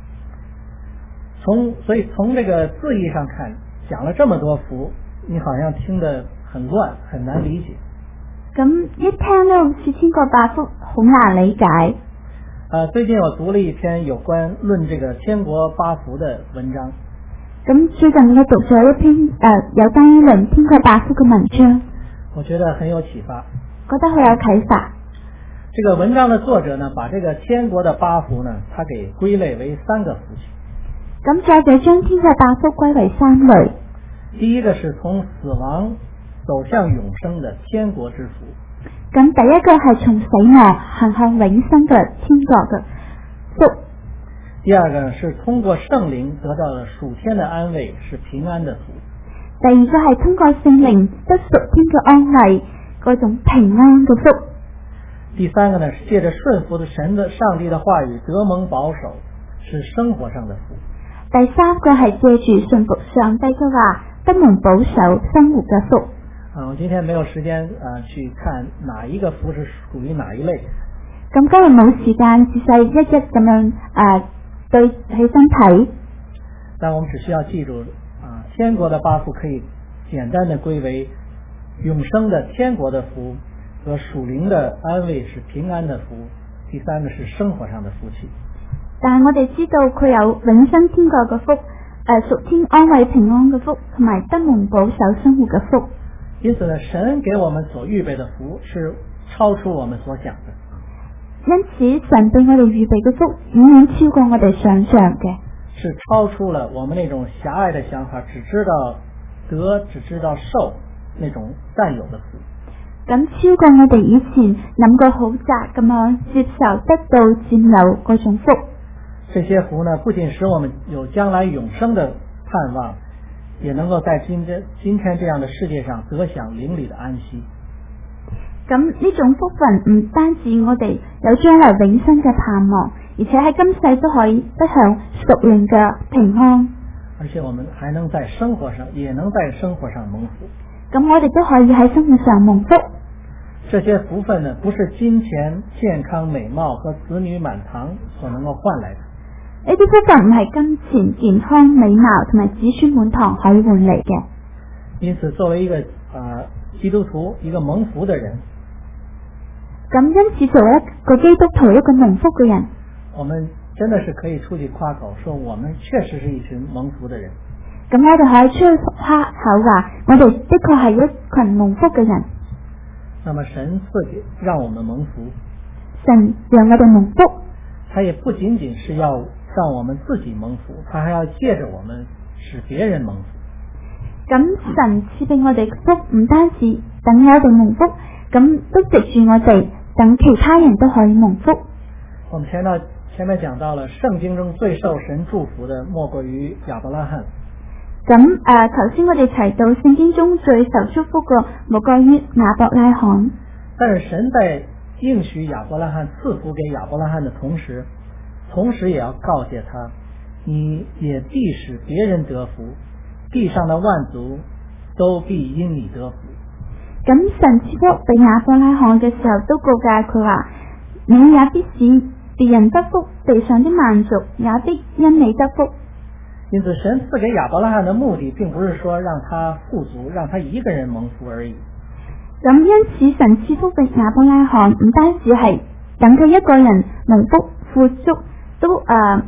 從所以從這個字義上看，講了這麼多福，你好像聽得很亂，很難理解。 咁一聽咧，好似天國八福好難理解。 呃，最近我讀了一篇有關論這個天國八福的文章。 咁最近我讀咗一篇誒、呃、有關於論天國八福嘅文章， 我覺得很有啟發， 覺得好有啟發。 這個文章的作者呢，把這個天國的八福呢，他給歸類為三個福氣。 咁作者將天國八福歸為三類。 第一個是從死亡走向永生的天國之福。 咁第一個係從死亡行向永生嘅天國嘅福。 第二個呢是通過聖靈得到了屬天的安慰，是平安的福。 第二個係通過聖靈得屬天嘅安慰，嗰種平安嘅福。 第三個呢是借着順服的神的上帝的話語得蒙保守，是生活上的福。 第三個係借住順服上帝嘅話得蒙保守生活嘅福。 啊，我今天沒有時間啊去看哪一個福是屬於哪一類。 咁今日冇時間仔細一一咁樣啊對起身睇。 但我們只需要記住啊，天國的八福可以簡單的歸為永生的天國的福和屬靈的安慰是平安的福，第三個是生活上的福氣。 但係我哋知道佢有永生天國嘅福，誒、呃、屬天安慰平安嘅福，同埋得蒙保守生活嘅福。 因此呢，神給我們所預備的福是超出我們所想的。 因此，神對我哋預備嘅福遠遠超過我哋想象嘅， 是超出了我們那種狹隘的想法，只知道得，只知道受那種佔有的福。 咁超過我哋以前諗過好窄咁樣接受得到佔有嗰種福。 這些福呢，不僅使我們有將來永生的盼望，也能夠在今天今天這樣的世界上得享靈裡的安息。 咁呢種福分唔單止我哋有將來永生嘅盼望，而且喺今世都可以得享屬靈嘅平安。 而且我們還能在生活上，也能在生活上蒙福。 咁我哋都可以喺生活上蒙福。 這些福分呢，不是金錢、健康、美貌和子女滿堂所能夠換來的。 呢啲福分唔係金錢、健康、美貌同埋子孫滿堂可以換嚟嘅。 因此，作為一個啊、呃、基督徒，一個蒙福的人， 咁因此作為一個基督徒，一個蒙福嘅人， 我們真的是可以出去誇口，說我們確實是一群蒙福的人。 咁我哋可以出去誇口話，我哋的確係一群蒙福嘅人。 那麼神賜給讓我們蒙福， 神讓我哋蒙福， 他也不僅僅是要讓我們自己蒙福，他還要借着我們使別人蒙福。 咁神賜俾我哋福，唔單止等我哋蒙福，咁都藉住我哋等其他人都可以蒙福。 我們前到前面講到了聖經中最受神祝福的莫過於亞伯拉罕。 咁誒，頭先我哋提到聖經中最受祝福嘅莫過於亞伯拉罕。 但是神在應許亞伯拉罕賜福給亞伯拉罕的同時，同時也要告誡他，你也必使別人得福，地上的萬族都必因你得福。 咁神賜福俾亞伯拉罕嘅時候，都告誡佢話，你也必使別人得福，地上的萬族也必因你得福。 因此，神賜給亞伯拉罕的目的，並不是說讓他富足，讓他一個人蒙福而已。 咁因此，神賜福俾亞伯拉罕，唔單止係等佢一個人蒙福富足，都誒、呃，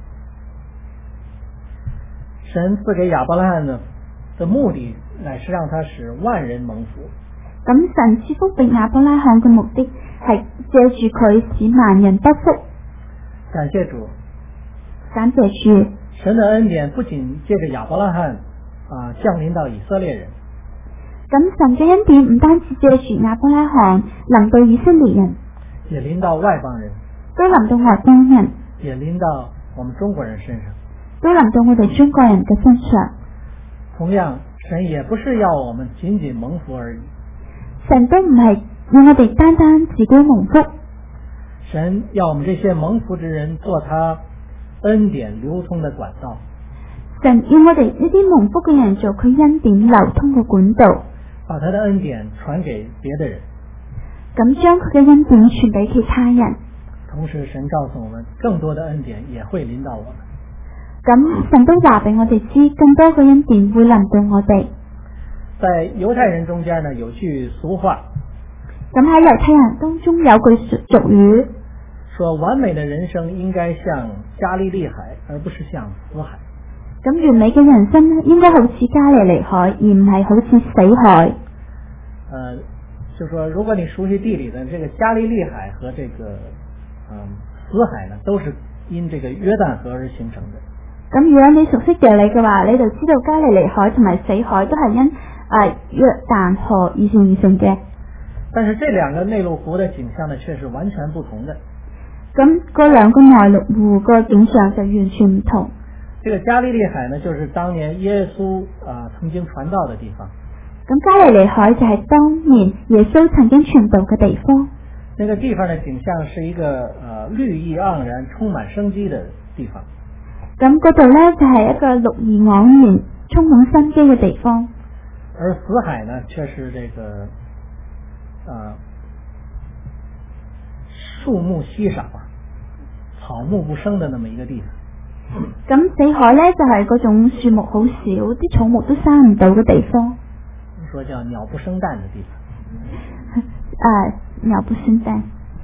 神賜給亞伯拉罕的的目的，乃是讓他使萬人蒙福。 咁神賜福俾亞伯拉罕嘅目的係借住佢使萬人得福。 感謝主， 感謝主。 神的恩典不僅借着亞伯拉罕啊降臨到以色列人， 咁神嘅恩典唔單止借住亞伯拉罕臨到以色列人， 也臨到外邦人， 都臨到外邦人， 也臨到我們中國人身上， 都臨到我哋中國人嘅身上。 同樣，神也不是要我們僅僅蒙福而已， 神都唔係要我哋單單自己蒙福， 神要我們這些蒙福之人做他恩典流通的管道。 神要我哋呢啲蒙福嘅人做佢恩典流通嘅管道， 把他的恩典传给别的人。 咁將佢嘅恩典傳俾其他人。 同時神告訴我們，更多的恩典也會臨到我們。 咁神都話俾我哋知，更多嘅恩典會臨到我哋。 在猶太人中間呢，有句俗話。 咁喺猶太人當中有句俗俗語， 說完美的人生應該像加利利海，而不是像死海。 咁完美嘅人生應該好似加利利海，而唔係好似死海。 呃，就說如果你熟悉地理的，這個加利利海和這個嗯死海呢，都是因這個約旦河而形成的。 咁如果你熟悉地理嘅話，你就知道加利利海同埋死海都係因誒約旦河而形成嘅。 但是這兩個內陸湖的景象呢，卻是完全不同的。 咁嗰兩個內陸湖個景象就完全唔同。 這個加利利海呢，就是當年耶穌啊、呃、曾經傳道的地方。 咁加利利海就係當年耶穌曾經傳道嘅地方。 那個地方的景象是一個呃綠意盎然、充滿生機的地方。 咁嗰度呢，就係、是、一個綠意盎然、充滿生機嘅地方。 而死海呢，卻是這個啊樹木稀少啊，草木不生的那麼一個地方。 咁死海呢，就係、是、嗰種樹木好少，啲草木都生唔到嘅地方。 說叫鳥不生蛋的地方。 啊，鳥不生蛋。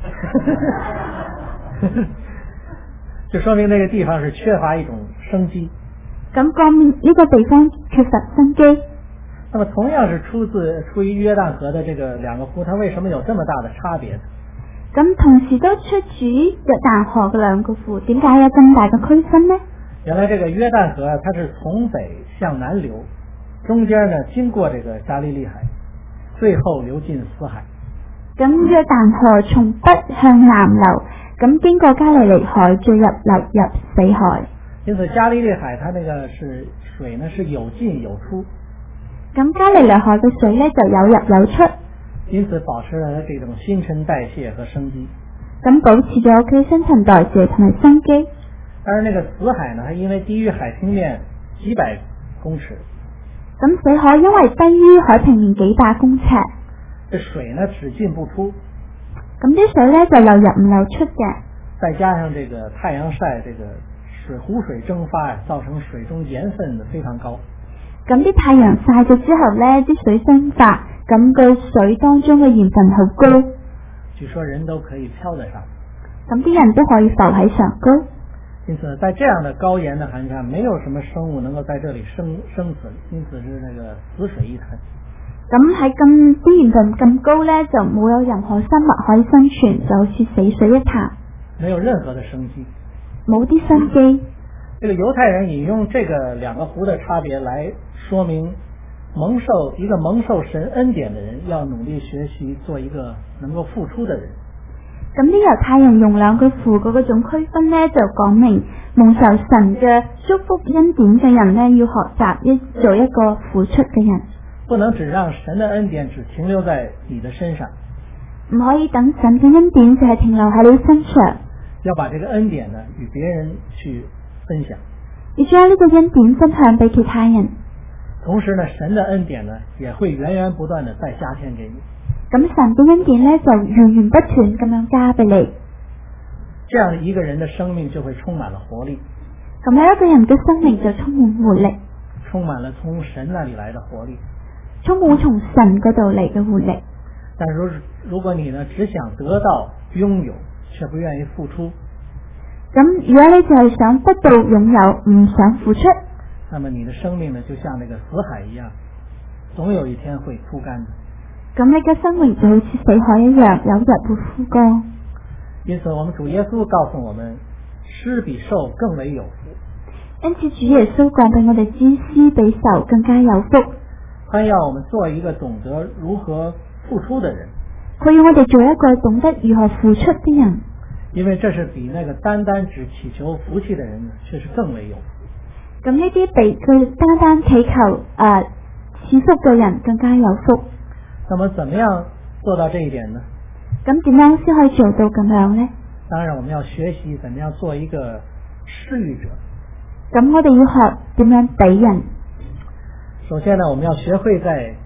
就說明那個地方是缺乏一種生機。 咁講明呢個地方缺乏生機。 那麼同樣是出自出於約旦河的這個兩個湖，它為什麼有這麼大的差別？ 咁同時都出自於約旦河嘅兩個湖，點解有咁大嘅區分呢？ 原來這個約旦河它是從北向南流，中間呢經過這個加利利海，最後流進死海。 咁約旦河從北向南流，咁經過加利利海，最入流入死海。 因此加利利海它那個是水呢是有進有出。 咁加利利海嘅水呢就有入有出。 因此保持了這種新陳代謝和生機。 咁保持咗佢新陳代謝同埋生機。 而那個死海呢，它因為低於海平面幾百公尺。 咁死海因為低於海平面幾百公尺， 這水呢只進不出。 咁啲水呢就流入唔流出嘅。 再加上這個太陽曬，這個水湖水蒸發，造成水中鹽分非常高。 咁啲太陽曬咗之後呢，啲水蒸發，咁個水當中嘅鹽分好高。 據說人都可以飄得上。 咁啲人都可以浮喺上高。 因此在這樣的高鹽的環境下，沒有什麼生物能夠在這裡生生存，因此是那個死水一灘。 咁喺咁啲鹽分咁高呢，就冇有任何生物可以生存，就好似死水一潭。 沒有任何的生機。 冇啲生機。 這個猶太人引用這個兩個湖的差別來說明，蒙受一個蒙受神恩典的人要努力學習做一個能夠付出的人。 咁啲猶太人用兩個湖嗰嗰種區分呢，就講明蒙受神嘅祝福恩典嘅人呢，要學習一做一個付出嘅人。 不能只讓神的恩典只停留在你的身上。 唔可以等神嘅恩典就係停留喺你身上。 要把這個恩典呢與別人去分享。 要將呢個恩典分享俾其他人。 同時呢，神的恩典呢也會源源不斷的再加添給你。 咁神嘅恩典呢就源源不斷咁樣加俾你。 這樣一個人的生命就會充滿了活力。 咁樣一個人嘅生命就充滿活力。 充滿了從神那裡來的活力。 充滿從神嗰度嚟嘅活力。 但如如果你呢只想得到擁有，卻不願意付出。 咁如果你就係想得到擁有，唔想付出， 那麼你的生命呢就像那個死海一樣，總有一天會枯乾的。 咁你嘅生命就好似死海一樣，有日會枯乾。 因此我們主耶穌告訴我們，施比受更為有福。 因此主耶穌講俾我哋知，施比受更加有福。 他要我們做一個懂得如何付出的人。 佢要我哋做一個懂得如何付出的人。 因為這是比那個單單只祈求福氣的人卻是更為有福。 咁呢啲比佢單單祈求誒賜福嘅人更加有福。 那麼怎麼樣做到這一點呢？ 咁點樣先可以做到咁樣呢？ 當然我們要學習怎麼樣做一個施予者。 咁我哋要學點樣俾人。 首先呢，我們要學會在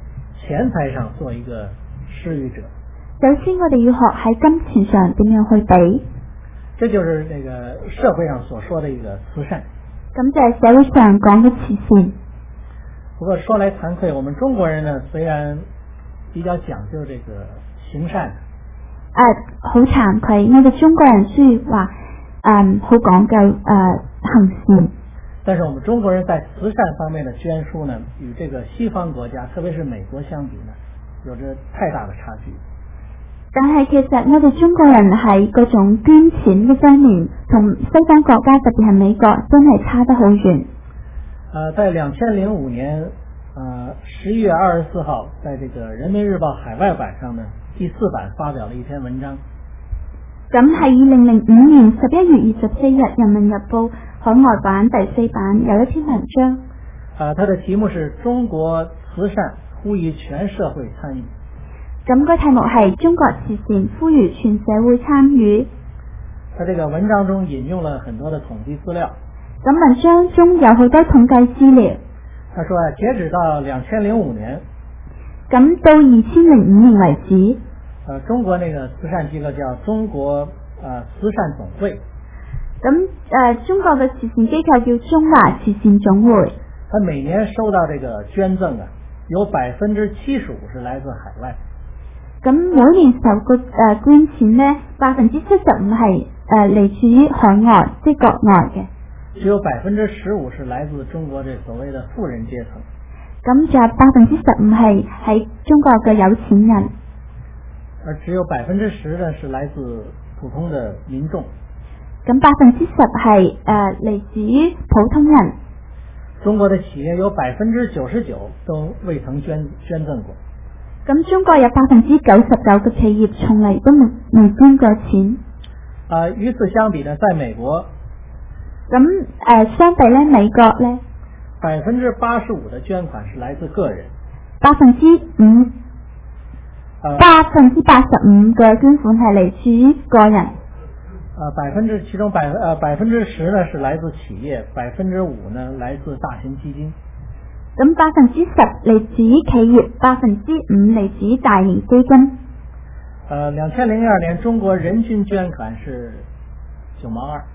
錢財上做一個施予者。 首先我哋要學喺金錢上點樣去俾， 這就是這個社會上所說的一個慈善。 咁就係社會上講嘅慈善。 不過說來慚愧，我們中國人呢，雖然比較講究這個行善， 誒、呃，好慚愧，我哋中國人雖然話誒好講究誒、呃、行善， 但是我們中國人在慈善方面的捐輸呢，與這個西方國家，特別是美國相比呢，有着太大的差距。 但係其實我哋中國人喺嗰種捐錢嘅方面，同西方國家特別係美國真係差得好遠。 呃，在兩千零五年，呃十一月二十四號，在這個人民日報海外版上呢，第四版發表了一篇文章。 咁係二零零五年十一月二十四日，人民日報海外版第四版有一篇文章。 呃，它的題目是中國慈善呼籲全社會參與。 咁個題目係中國慈善呼籲全社會參與。 他這個文章中引用了很多的統計資料。 咁文章中有好多統計資料。 他說啊，截止到兩千零五年， 咁到二千零五年為止， 呃，中國那個慈善機構叫中國呃慈善總會。 咁誒、呃，中國嘅慈善機構叫中華慈善總會。 他每年收到這個捐贈啊，有百分之七十五是來自海外。 咁每年受個誒捐錢呢，百分之七十五係誒嚟自於海外，即係國外嘅。 只有百分之十五是來自中國這所謂的富人階層。 咁就百分之十五係喺中國嘅有錢人， 而只有百分之十呢是來自普通的民眾。 咁百分之十係誒嚟自於普通人。 中國的企業有百分之九十九都未曾捐捐贈過。 咁中國有百分之九十九嘅企業從嚟都冇未捐過錢。 啊、呃，與此相比呢，在美國， 咁誒、呃、相比咧，美國咧， 百分之八十五的捐款是來自個人， 百分之五，百分之八十五嘅捐款係嚟自於個人。 啊、呃，百分之其中百呃百分之十呢是來自企業，百分之五呢來自大型基金。 咁百分之十嚟自於企業，百分之五嚟自於大型基金。 呃，兩千零二年中國人均捐款是九毛二。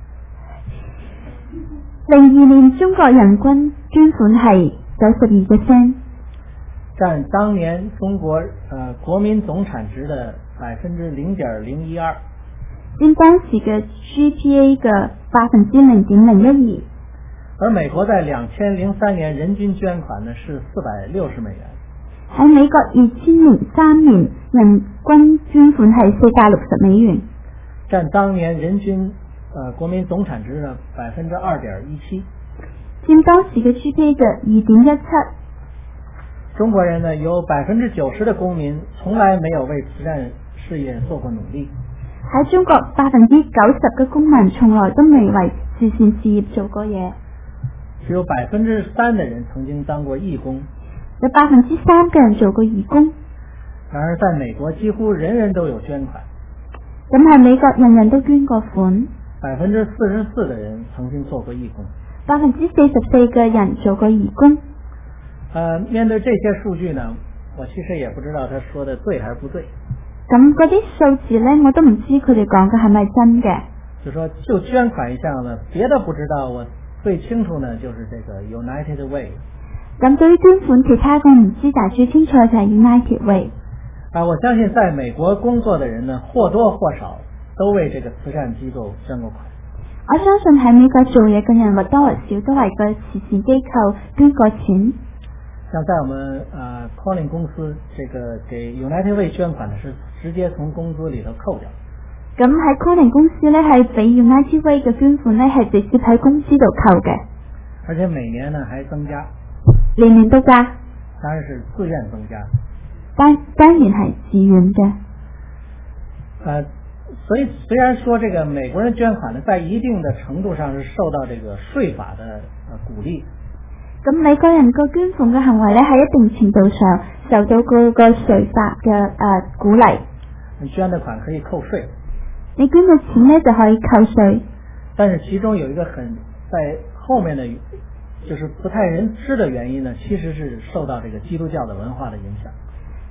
零二年中國人均捐款係九十二個 percent， 佔當年中國呃國民總產值的百分之零點零一二， 佔當時嘅 G P A 嘅百分之零點零一二。 而美國在兩千零三年人均捐款呢是四百六十美元。 喺美國二千零三年人均捐款係四百六十美元， 佔當年人均呃國民總產值的百分之二點一七， 佔當時嘅 G P A 嘅二點一七。 中國人呢有百分之九十的公民從來沒有為慈善事業做過努力。 喺中國百分之九十嘅公民從來都未為慈善事業做過嘢。 只有百分之三的人曾經當過義工， 有百分之三嘅人做過義工。 然而在美國幾乎人人都有捐款， 咁喺美國人人都捐過款。 百分之四十四的人曾經做過義工， 百分之四十四嘅人做過義工。 呃，面對這些數據呢，我其實也不知道他說的對還是不對。 咁嗰啲數字呢，我都唔知佢哋講嘅係咪真嘅。 就說就捐款一項呢，別的不知道，我最清楚呢就是這個 United Way。 咁對於捐款，其他嘅唔知，但係最清楚就係 United Way。 啊，我相信在美國工作的人呢，或多或少都為這個慈善機構捐過款。 我相信喺美國做嘢嘅人或多或少都為個慈善機構捐過錢。 像在我們呃 Calling 公司，這個給 United Way 捐款的是直接從工資裏頭扣掉。 咁喺 Calling 公司呢，係俾 United Way 嘅捐款呢，係直接喺工資度扣嘅。 而且每年呢還增加。 年年都加。 當然是自願增加。 當當然係自願嘅。 呃，所以雖然說這個美國人捐款呢，在一定的程度上是受到這個稅法的呃鼓勵。 咁美國人個捐款嘅行為咧，喺一定程度上受到嗰個稅法嘅誒、呃、鼓勵。 你捐的款可以扣稅。 你捐嘅錢咧就可以扣稅。 但是其中有一個很在後面的，就是不太人知的原因呢，其實是受到這個基督教的文化的影響。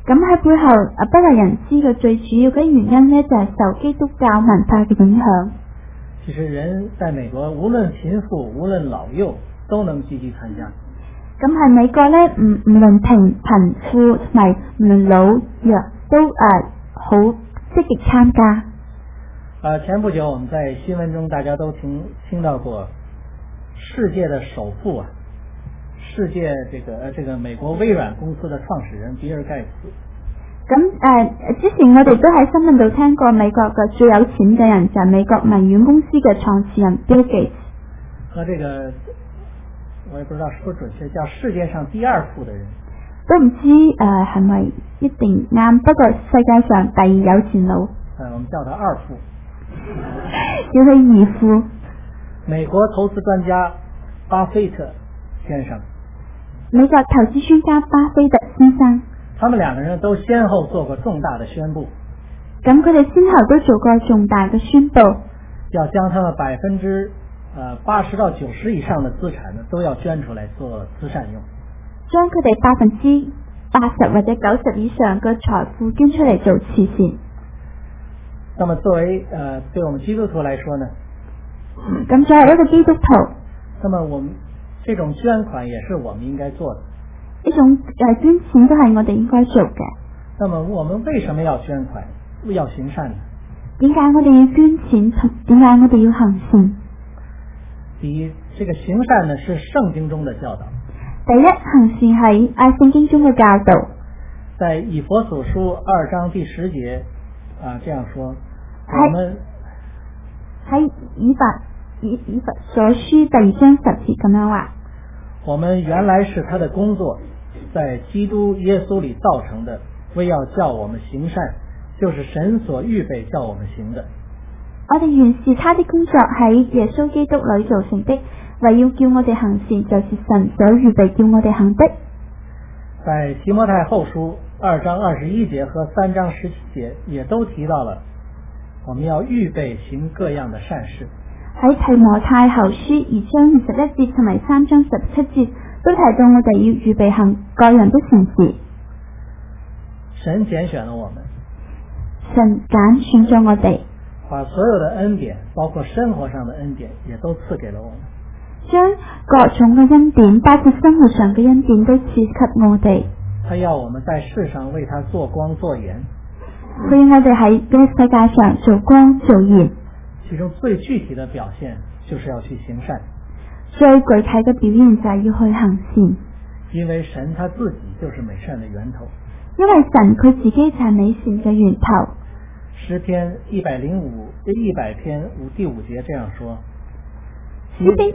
咁喺背後啊不為人知嘅最主要嘅原因呢，就係受基督教文化嘅影響。 其實人在美國，無論貧富，無論老幼，都能積極參加。 咁喺美國呢，唔唔論貧貧富同埋唔論老弱，都誒好積極參加。 呃，前不久我們在新聞中大家都聽聽到過，世界的首富啊，世界這個呃這個美國微軟公司的創始人比爾蓋茨。 咁誒、呃，之前我哋都喺新聞度聽過美國嘅最有錢嘅人就係美國微軟公司嘅創始人 Bill Gates。 和這個我也不知道是不是準確，叫世界上第二富的人。 都唔知誒係咪一定啱，不過世界上第二有錢佬。誒、 呃，我們叫他二富。 叫佢二富。 美國投資專家巴菲特先生。 美國投資專家巴菲特先生。 他們兩個人都先後做過重大的宣布。 咁佢哋先後都做過重大嘅宣布， 要將他們百分之呃八十到九十以上的資產呢，都要捐出來做慈善用。 將佢哋百分之八十或者九十以上嘅財富捐出嚟做慈善。 那麼作為呃對我們基督徒來說呢， 咁作為一個基督徒， 那麼我們這種捐款也是我們應該做的。 呢種誒捐錢都係我哋應該做嘅。 那麼我們為什麼要捐款，要行善呢？ 點解我哋要捐錢？點解我哋要行善？ 第一，這個行善呢是聖經中的教導。 第一，行善係喺聖經中嘅教導。 在以弗所書二章第十節啊，這樣說，我們喺以弗以以弗所書第二章十節咁樣話。 我們原來是他的工作，在基督耶穌裏造成的，為要叫我們行善，就是神所預備叫我們行的。 我哋原是他的工作，喺耶穌基督裏造成的，為要叫我哋行善，就是神所預備叫我哋行的。 在提摩太後書二章二十一節和三章十七節也都提到了，我們要預備行各樣的善事。 喺提摩太後書二章二十一節同埋三章十七節都提到我哋要預備行各樣的善事。 神揀選了我們， 神揀選咗我哋， 把所有的恩典，包括生活上的恩典，也都賜給了我們。 將各種嘅恩典，包括生活上嘅恩典，都賜給我哋。 他要我們在世上為他做光做鹽。 佢要我哋喺呢個世界上做光做鹽。 其中最具體的表現就是要去行善。 最具體嘅表現就係要去行善。 因為神他自己就是美善的源頭。 因為神佢自己就係美善嘅源頭。 詩篇一百零五一百篇五第五節這樣說。 詩篇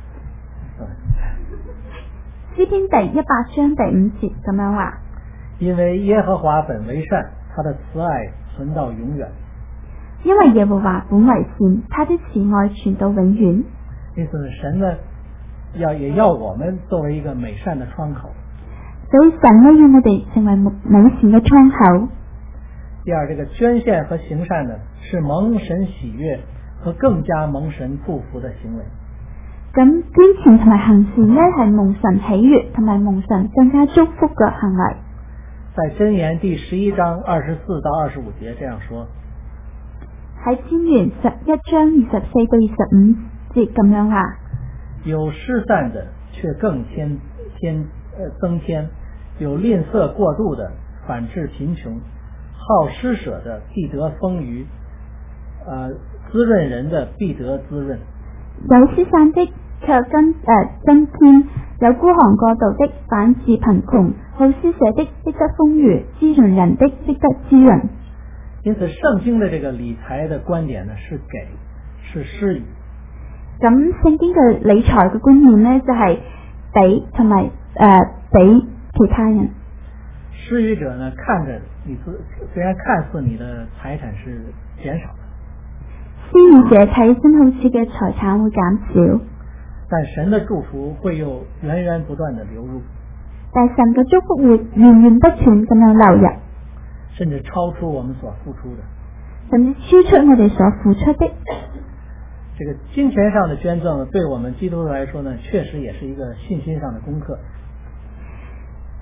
詩篇第一百章第五節咁樣話。 因為耶和華本為善，他的慈愛存到永遠。 因為耶和華本為善，他的慈愛傳到永遠。 因此神呢，要也要我們作為一個美善的窗口。 所以神呢要我哋成為美善嘅窗口。 第二，這個捐獻和行善呢，是蒙神喜悅和更加蒙神祝福的行為。 咁捐錢同埋行善呢，係蒙神喜悅同埋蒙神更加祝福嘅行為。 在箴言第十一章二十四到二十五節這樣說。 喺箴言十一章二十四到二十五節咁樣話。 有施散的卻更添添呃增添，有吝嗇過度的反致貧窮，好施捨的必得豐裕，呃滋潤人的必得滋潤。 有施散的卻增誒增添，有孤寒過度的反致貧窮，好施捨的必得豐裕，滋潤人的必得滋潤。 因此聖經的這個理財的觀點呢，是給，是施予。 咁聖經嘅理財嘅觀念呢，就係俾同埋誒俾其他人。 施予者呢，看着你自雖然看似你的財產是減少的， 施予者睇起身好似嘅財產會減少， 但神的祝福會又源源不斷的流入。 但神嘅祝福會源源不斷咁樣流入， 甚至超出我們所付出的， 甚至超出我哋所付出的。 這個金錢上的捐贈，對我們基督徒來說呢，確實也是一個信心上的功課。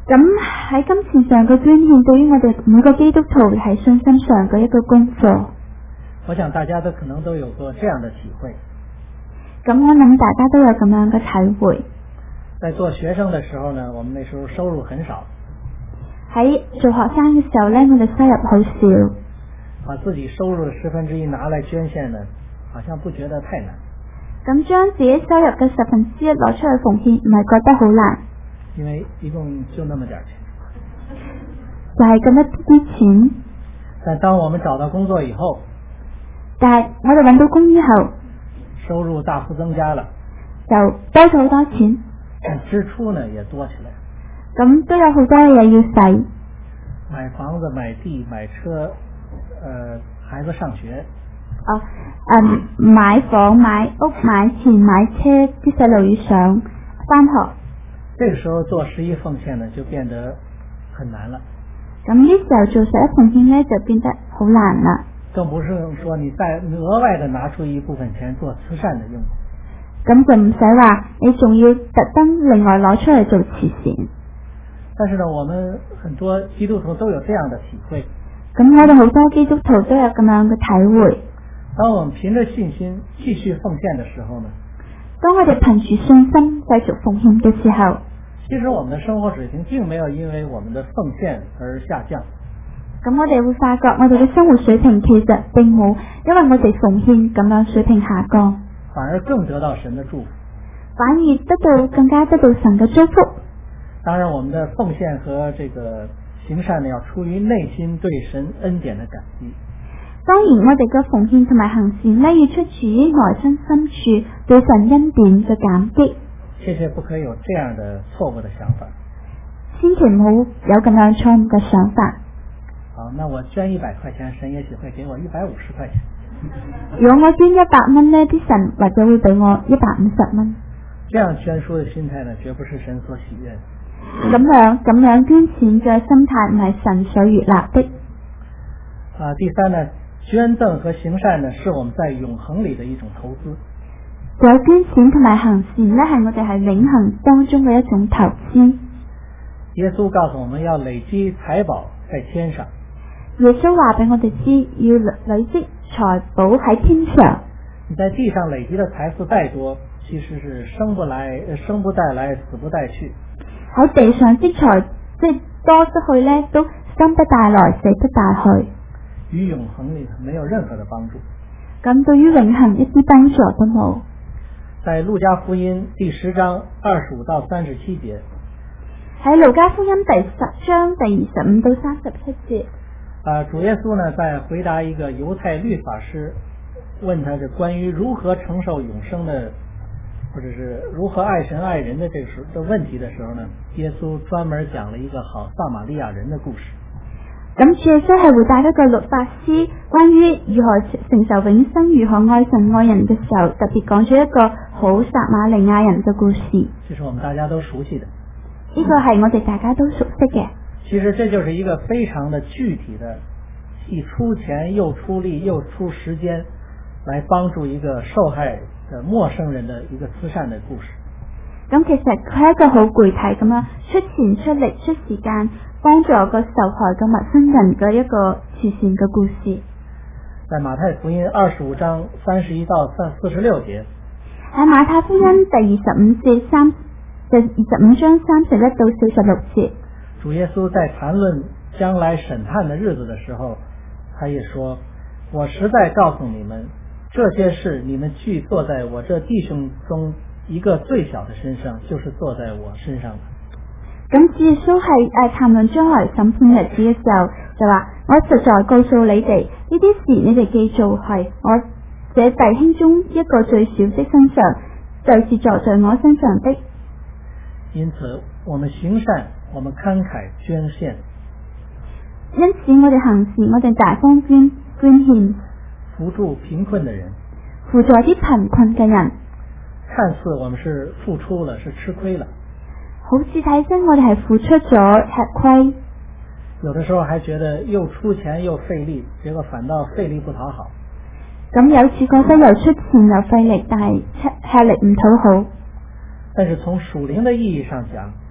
咁喺金錢上嘅捐獻，對於我哋每個基督徒係信心上嘅一個功課。 我想大家都可能都有過這樣的體會。 咁我諗大家都有咁樣嘅體會。 在做學生的時候呢，我們那時候收入很少。 喺做學生嘅時候呢，我哋收入好少。 把自己收入的十分之一拿來捐獻呢，好像不覺得太難。 咁將自己收入嘅十分之一攞出去奉獻，唔係覺得好難。 因為一共就那麼點錢。 就係咁一啲錢。 但當我們找到工作以後， 但係我哋揾到工之後， 收入大幅增加了， 就多咗好多錢。 但支出呢也多起來。 咁都有好多嘢要使。 買房子、買地、買車，呃，孩子上學。 哦，嗯，買房、買屋、買田、買車，啲細路要上返學。 這個時候做十一奉獻呢，就變得很難了。 咁呢時候做十一奉獻呢，就變得好難啦。 更不是說你再額外的拿出一部分錢做慈善的用途。 咁就唔使話你仲要特登另外攞出嚟做慈善。 但是呢，我們很多基督徒都有這樣的體會。 咁我哋好多基督徒都有咁樣嘅體會。 當我們憑着信心繼續奉獻的時候呢， 當我哋憑住信心繼續奉獻嘅時候， 其實我們的生活水平並沒有因為我們的奉獻而下降。 咁我哋會發覺我哋嘅生活水平其實並冇因為我哋奉獻咁樣水平下降， 反而更得到神的祝福。 反而得到更加得到神嘅祝福。 當然我們的奉獻和這個行善呢，要出於內心對神恩典的感激。 當然我哋嘅奉獻同埋行善呢，要出自於內心深處對神恩典嘅感激。 切切不可有這樣的錯誤的想法。 千祈唔好有咁樣錯誤嘅想法。 好，那我捐一百塊錢，神也許會給我一百五十塊錢。 如果我捐一百蚊呢，啲神或者會俾我一百五十蚊。 這樣捐書的心態呢，絕不是神所喜悅的。 咁樣咁樣捐錢嘅心態唔係神所悅納的。 啊，第三呢，捐贈和行善呢，是我們在永恆裏的一種投資。 有捐錢同埋行善呢，係我哋係永恆當中嘅一種投資。 耶穌告訴我們要累積財寶在天上。 耶穌話俾我哋知，要累積財寶喺天上。 你在地上累積的財富再多，其實是生不來、生不帶來，死不帶去。 喺地上啲財即係多出去呢，都生不帶來，死不帶去。 與永恆裏沒有任何的幫助。 咁對於永恆一啲幫助都冇。 在路加福音第十章二十五到三十七節。 喺路加福音第十章第二十五到三十七節。 啊，主耶穌呢在回答一個猶太律法師問他這關於如何承受永生的，或者是如何愛神愛人的這個時的問題的時候呢，耶穌專門講了一個好撒瑪利亞人的故事。 咁主耶穌係回答一個律法師關於如何承受永生、如何愛神愛人嘅時候，特別講咗一個好撒瑪利亞人嘅故事。 這是我們大家都熟悉的。 呢個係我哋大家都熟悉嘅。 其實這就是一個非常的具體的，既出錢又出力又出時間來幫助一個受害的陌生人的一個慈善的故事。 咁其實佢係一個好具體咁樣出錢出力出時間幫助個受害嘅陌生人嘅一個慈善嘅故事。 在馬太福音二十五章三十一到四十六節。 喺馬太福音第二十五節三第二十五章三十一到四十六節。 主耶穌在談論將來審判的日子的時候，他也說：我實在告訴你們，這些事你們去做在我這弟兄中一個最小的身上，就是做在我身上的。 咁主耶穌係誒談論將來審判日子嘅時候，就話：我實在告訴你哋，呢啲事你哋記做係我這弟兄中一個最小的身上，就是坐在我身上的。 因此，我們行善，我們慷慨捐獻。 因此，我哋行善，我哋大方捐捐獻， 扶助貧困的人， 輔助啲貧困嘅人。 看似我們是付出了，是吃虧了。 好似睇真我哋係付出咗吃虧。 有的時候還覺得又出錢又費力，結果反倒費力不討好。 咁有次覺得又出錢又費力，但係吃吃力唔討好。 但是從屬靈的意義上講，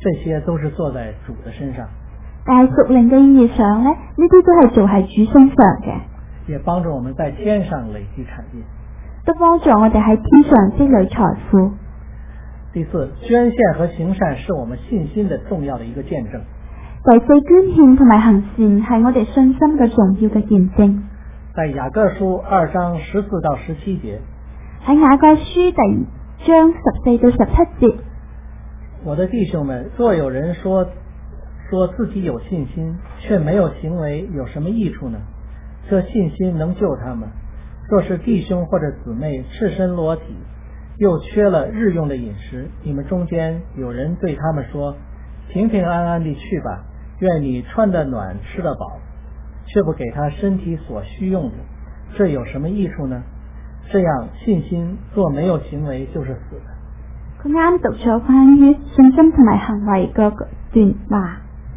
这些都是做在主的身上。 但係屬靈嘅意義上咧，呢啲都係做喺主身上嘅， 也幫助我們在天上累積產業， 都幫助我哋喺天上積累財富。 第四，捐獻和行善是我們信心的重要的一個見證。 第四，捐獻同埋行善係我哋信心嘅重要嘅見證。 在雅各書二章十四到十七節， 喺雅各書第二章十四到十七節， 我的弟兄們，若有人說說自己有信心，卻沒有行為，有什麼益處呢？這信心能救他們。若是弟兄或者姊妹赤身裸體，又缺了日用的飲食，你們中間有人對他們說，平平安安地去吧，願你穿得暖，吃得飽，卻不給他身體所需用的，這有什麼益處呢？這樣信心若沒有行為，就是死的。 佢啱讀咗關於信心同埋行為嗰段話。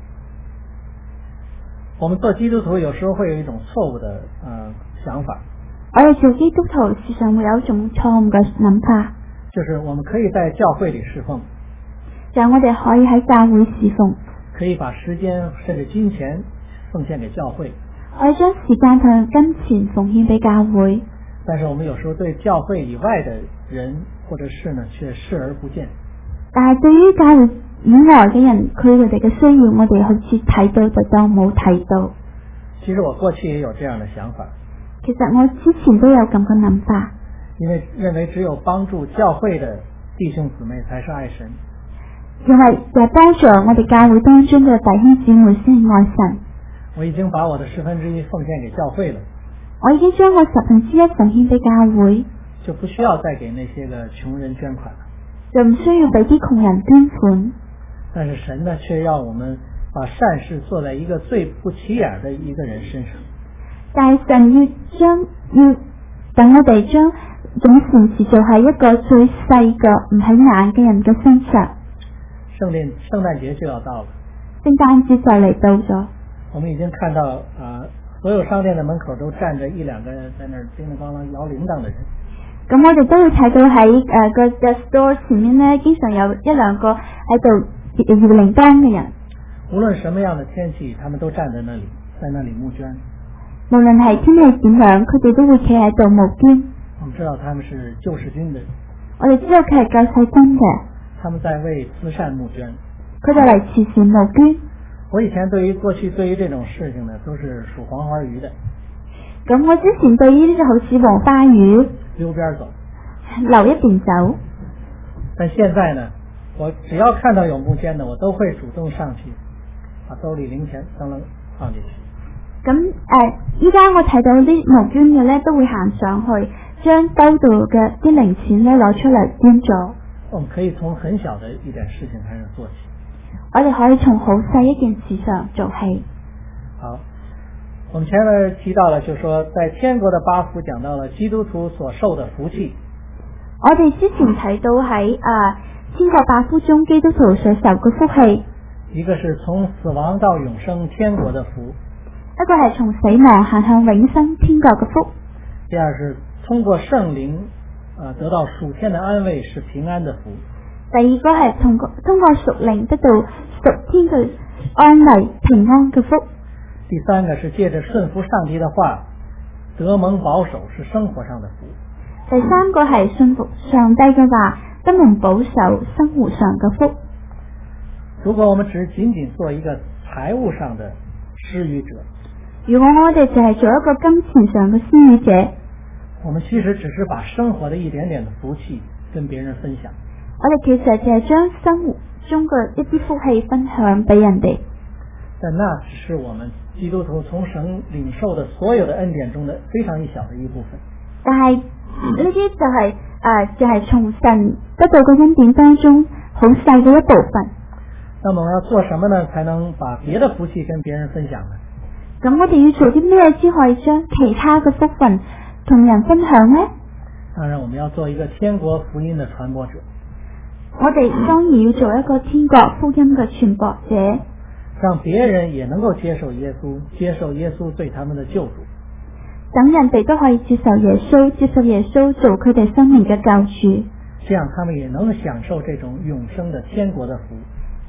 我們做基督徒有時候會有一種錯誤的呃想法， 我哋做基督徒時常會有一種錯誤嘅諗法， 就是我們可以在教會裏侍奉， 就係我哋可以喺教會侍奉， 可以把時間甚至金錢奉獻給教會， 我哋將時間同金錢奉獻俾教會。 但是我們有時候對教會以外的人或者事呢，卻視而不見。 但係對於教會以外嘅人，佢哋嘅需要，我哋好似睇到就當冇睇到。 其實我過去也有這樣的想法， 其實我之前都有咁嘅諗法， 因為認為只有幫助教會的弟兄姊妹才是愛神， 因為係幫助我哋教會當中嘅弟兄姊妹先係愛神。 我已經把我的十分之一奉獻給教會了， 我已經將我十分之一奉獻俾教會， 就不需要再給那些個窮人捐款了， 就唔需要俾啲窮人捐款。 但是神呢，卻要我們把善事做在一個最不起眼的一個人身上。 但係神要將要等我哋將種善事做喺一個最細個唔起眼嘅人嘅身上。 聖誕聖誕節就要到了， 聖誕節就嚟到咗。 我們已經看到啊、呃，所有商店的門口都站着一兩個在那兒叮叮當當搖鈴鐺的人。 咁我哋都會睇到喺誒個 store 前面咧，經常有一兩個喺度搖鈴鐺嘅人。 無論什麼樣的天氣，他們都站在那裡，在那裡募捐。 無論係天氣點樣，佢哋都會企喺度募捐。 我們知道他們是救世軍的， 我哋知道佢係救世軍嘅， 他們在為慈善募捐。 佢哋嚟慈善募捐。 我以前對於過去對於這種事情呢，都是數黃花魚的。 咁我之前對於呢啲好似黃花魚， 溜邊走， 留一邊走。 但現在呢，我只要看到有募捐的，我都會主動上去，把兜裡零錢都能放進去。 咁誒，依家我睇到啲募捐嘅咧，都會行上去，將兜度嘅啲零錢咧攞出嚟捐咗。 我們可以從很小的一點事情開始做起。 我哋可以從好細一件事上做起。 好，我們前面提到了，就是說在天國的八福講到了基督徒所受的福氣。 我哋之前睇到喺啊天國八福中基督徒所受嘅福氣， 一個是從死亡到永生天國的福， 一個係從死亡行向永生天國嘅福。 第二是通過聖靈啊得到屬天的安慰，是平安的福。 第二個係通過通過屬靈得到屬天嘅安慰平安嘅福。 第三個是借着順服上帝的話得蒙保守，是生活上的福。 第三個係信服上帝嘅話得蒙保守，生活上嘅福。 如果我們只僅僅做一個財務上的施予者， 如果我哋就係做一個金錢上嘅施予者， 我們其實只是把生活的一點點的福氣跟別人分享。 我哋其實就係將生活中嘅一啲福氣分享俾人哋。 但那只是我們基督徒從神領受的所有的恩典中的非常一小的一部分。 但係呢啲就係、是、誒、呃、就係、是、從神得到嘅恩典當中好細嘅一部分。 那麼我要做什麼呢？才能把別的福氣跟別人分享呢？ 咁我哋要做啲咩先可以將其他嘅福分同人分享呢？ 當然，我們要做一個天國福音的傳播者。 我哋當然要做一個天國福音嘅傳播者， 讓別人也能夠接受耶穌，接受耶穌對他們的救主。 等人哋都可以接受耶穌，接受耶穌做佢哋生命嘅救主。 這樣他們也能享受這種永生的天國的福。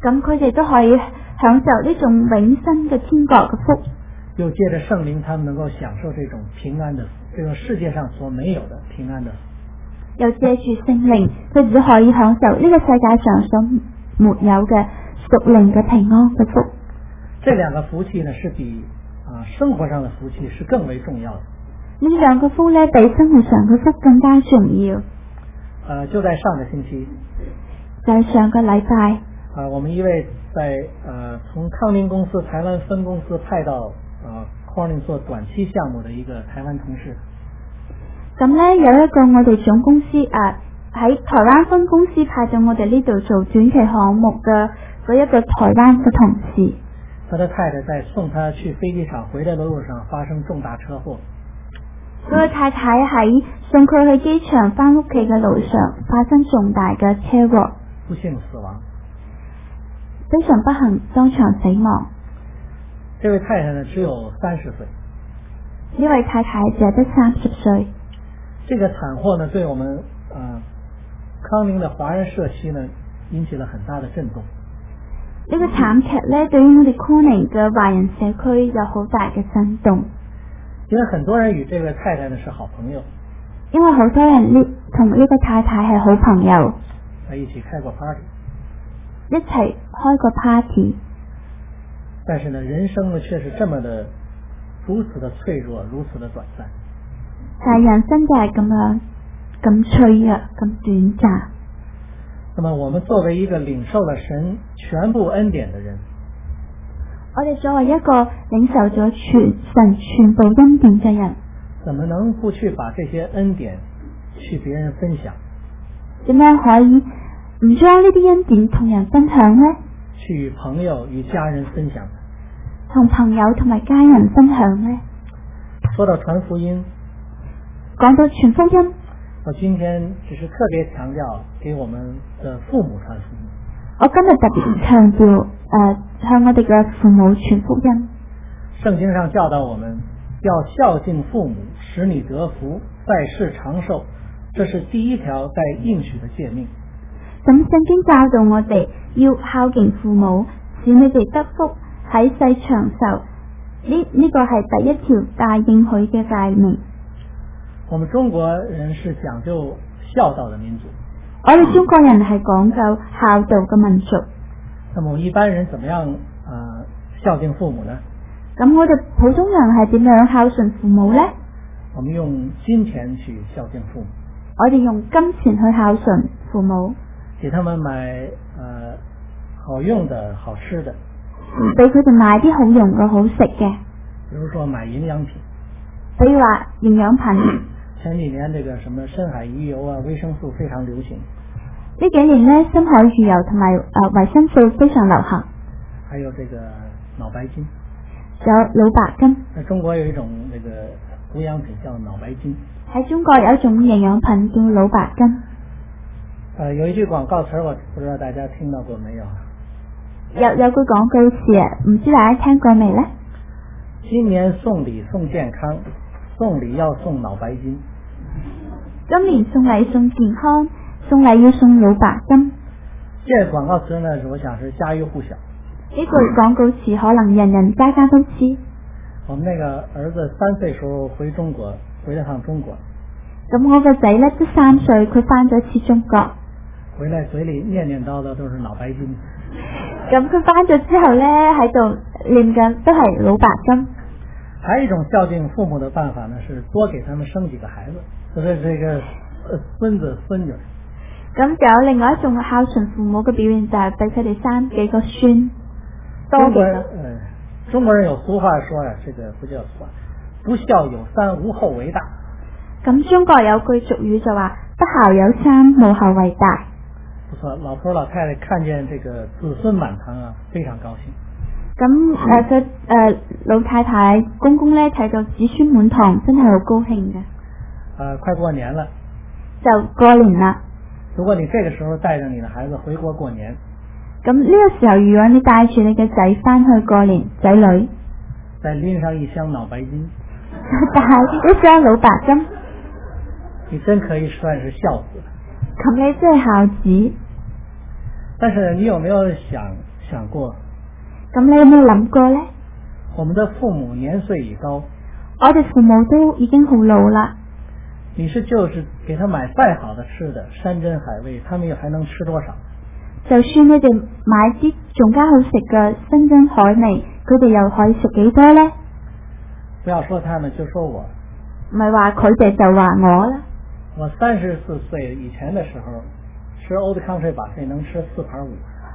咁佢哋都可以享受呢種永生嘅天國嘅福。 又借着聖靈，他們能夠享受這種平安的，這個世界上所沒有的平安的。 又借住聖靈，佢哋都可以享受呢個世界上所沒有嘅屬靈嘅平安嘅福。 這兩個福氣呢，是比啊生活上的福氣是更為重要的。 呢兩個福呢，比生活上嘅福更加重要。 呃，就在上個星期， 就係上個禮拜， 啊，我們一位在呃從康寧公司台灣分公司派到啊 Corning 做短期項目的一個台灣同事。 咁呢，有一個我哋總公司啊喺台灣分公司派到我哋呢度做短期項目嘅嗰一個台灣嘅同事。 他的太太在送他去飛機場回來的路上發生重大車禍。 佢嘅太太喺送佢去機場翻屋企嘅路上發生重大嘅車禍， 不幸死亡， 非常不幸當場死亡。 這位太太呢只有三十歲， 呢位太太只得三十歲。 這個慘禍呢對我們呃康寧的華人社區呢引起了很大的震動。 呢個慘劇呢對於我哋康寧嘅華人社區有好大嘅震動。 因為很多人與這位太太呢是好朋友， 因為好多人呢同呢個太太係好朋友， 喺一起開過 party， 一齊開過 party。 但是呢，人生呢卻是這麼的如此的脆弱，如此的短暫。 但係人生就係咁樣，咁脆弱，咁短暫。 那麼我們作為一個領受了神全部恩典的人， 我哋作為一個領受咗全神全部恩典嘅人， 怎麼能不去把這些恩典去別人分享？ 點樣可以唔將呢啲恩典同人分享呢？ 去與朋友與家人分享， 同朋友同埋家人分享呢？ 說到傳福音， 講到傳福音， 我今天只是特別強調給我們的父母傳福音。 我今日特別強調誒、呃、向我哋嘅父母傳福音。 聖經上教導我們要孝敬父母，使你得福，在世長壽，這是第一條在應許的誡命。 咁聖經教導我哋要孝敬父母，使你哋得福，喺世長壽。呢呢個係第一條大應許嘅誡命。 我們中國人是講究孝道的民族。 我哋中國人係講究孝道嘅民族。 那麼一般人怎麼樣呃孝敬父母呢？ 咁我哋普通人係點樣孝順父母呢？ 我們用金錢去孝敬父母。 我哋用金錢去孝順父母， 給他們買呃好用的好吃的， 俾佢哋買啲好用嘅好食嘅。 比如說買營養品。 比如話營養品。 前幾年這個什麼深海魚油啊、維生素非常流行。 呢幾年呢，深海魚油同埋誒維生素非常流行。 還有這個腦白金。 有腦白金。 在中國有一種那個補養品叫腦白金。 喺中國有一種營養品叫腦白金。 呃，有一句廣告詞，我不知道大家聽到過沒有？ 有有句廣告詞，唔知大家聽過未呢？ 今年送禮送健康，送禮要送腦白金。 今年送禮送健康，送禮要送腦白金。 這個廣告詞呢，我想是家喻戶曉。 呢句廣告詞可能人人家家都知。 我們那個兒子三歲時候回中國，回了趟中國。 咁我個仔呢都三歲，佢翻咗次中國。 回來嘴裏念念叨叨都是腦白金。 咁佢翻咗之後呢，喺度念緊都係腦白金。 還有一種孝敬父母的辦法呢，是多給他們生幾個孩子，就是這個呃孫子孫女。 咁仲有另外一種孝順父母嘅表現，就係俾佢哋生幾個孫。 中國人，呃，中國人有俗話說呀，這個不叫俗話，不孝有三，無後為大。 咁中國有句俗語就話，不孝有三，無後為大。 不錯，老頭老太太看見這個子孫滿堂啊，非常高興。 咁誒，佢誒、呃、老太太公公咧睇到子孫滿堂，真係好高興嘅。 呃，快過年了。 就過年啦。 如果你這個時候帶着你的孩子回國過年， 咁呢個時候，如果你帶住你嘅仔翻去過年，仔女再拎上一箱腦白金， 帶一箱腦白金， 你真可以算是孝子。 咁你真係孝子。 但是你有沒有想想过？ 咁你有冇諗過呢？ 我們的父母年歲已高， 我哋父母都已經好老啦。 你是就是給他買再好的吃的，山珍海味，他們又還能吃多少？ 就算你哋買啲仲加好食嘅山珍海味，佢哋又可以食幾多呢？ 不要說他們，就說我。 唔係話佢哋就話我啦。 我三十四歲以前的時候，吃 Old Country buffet 能吃四盤五。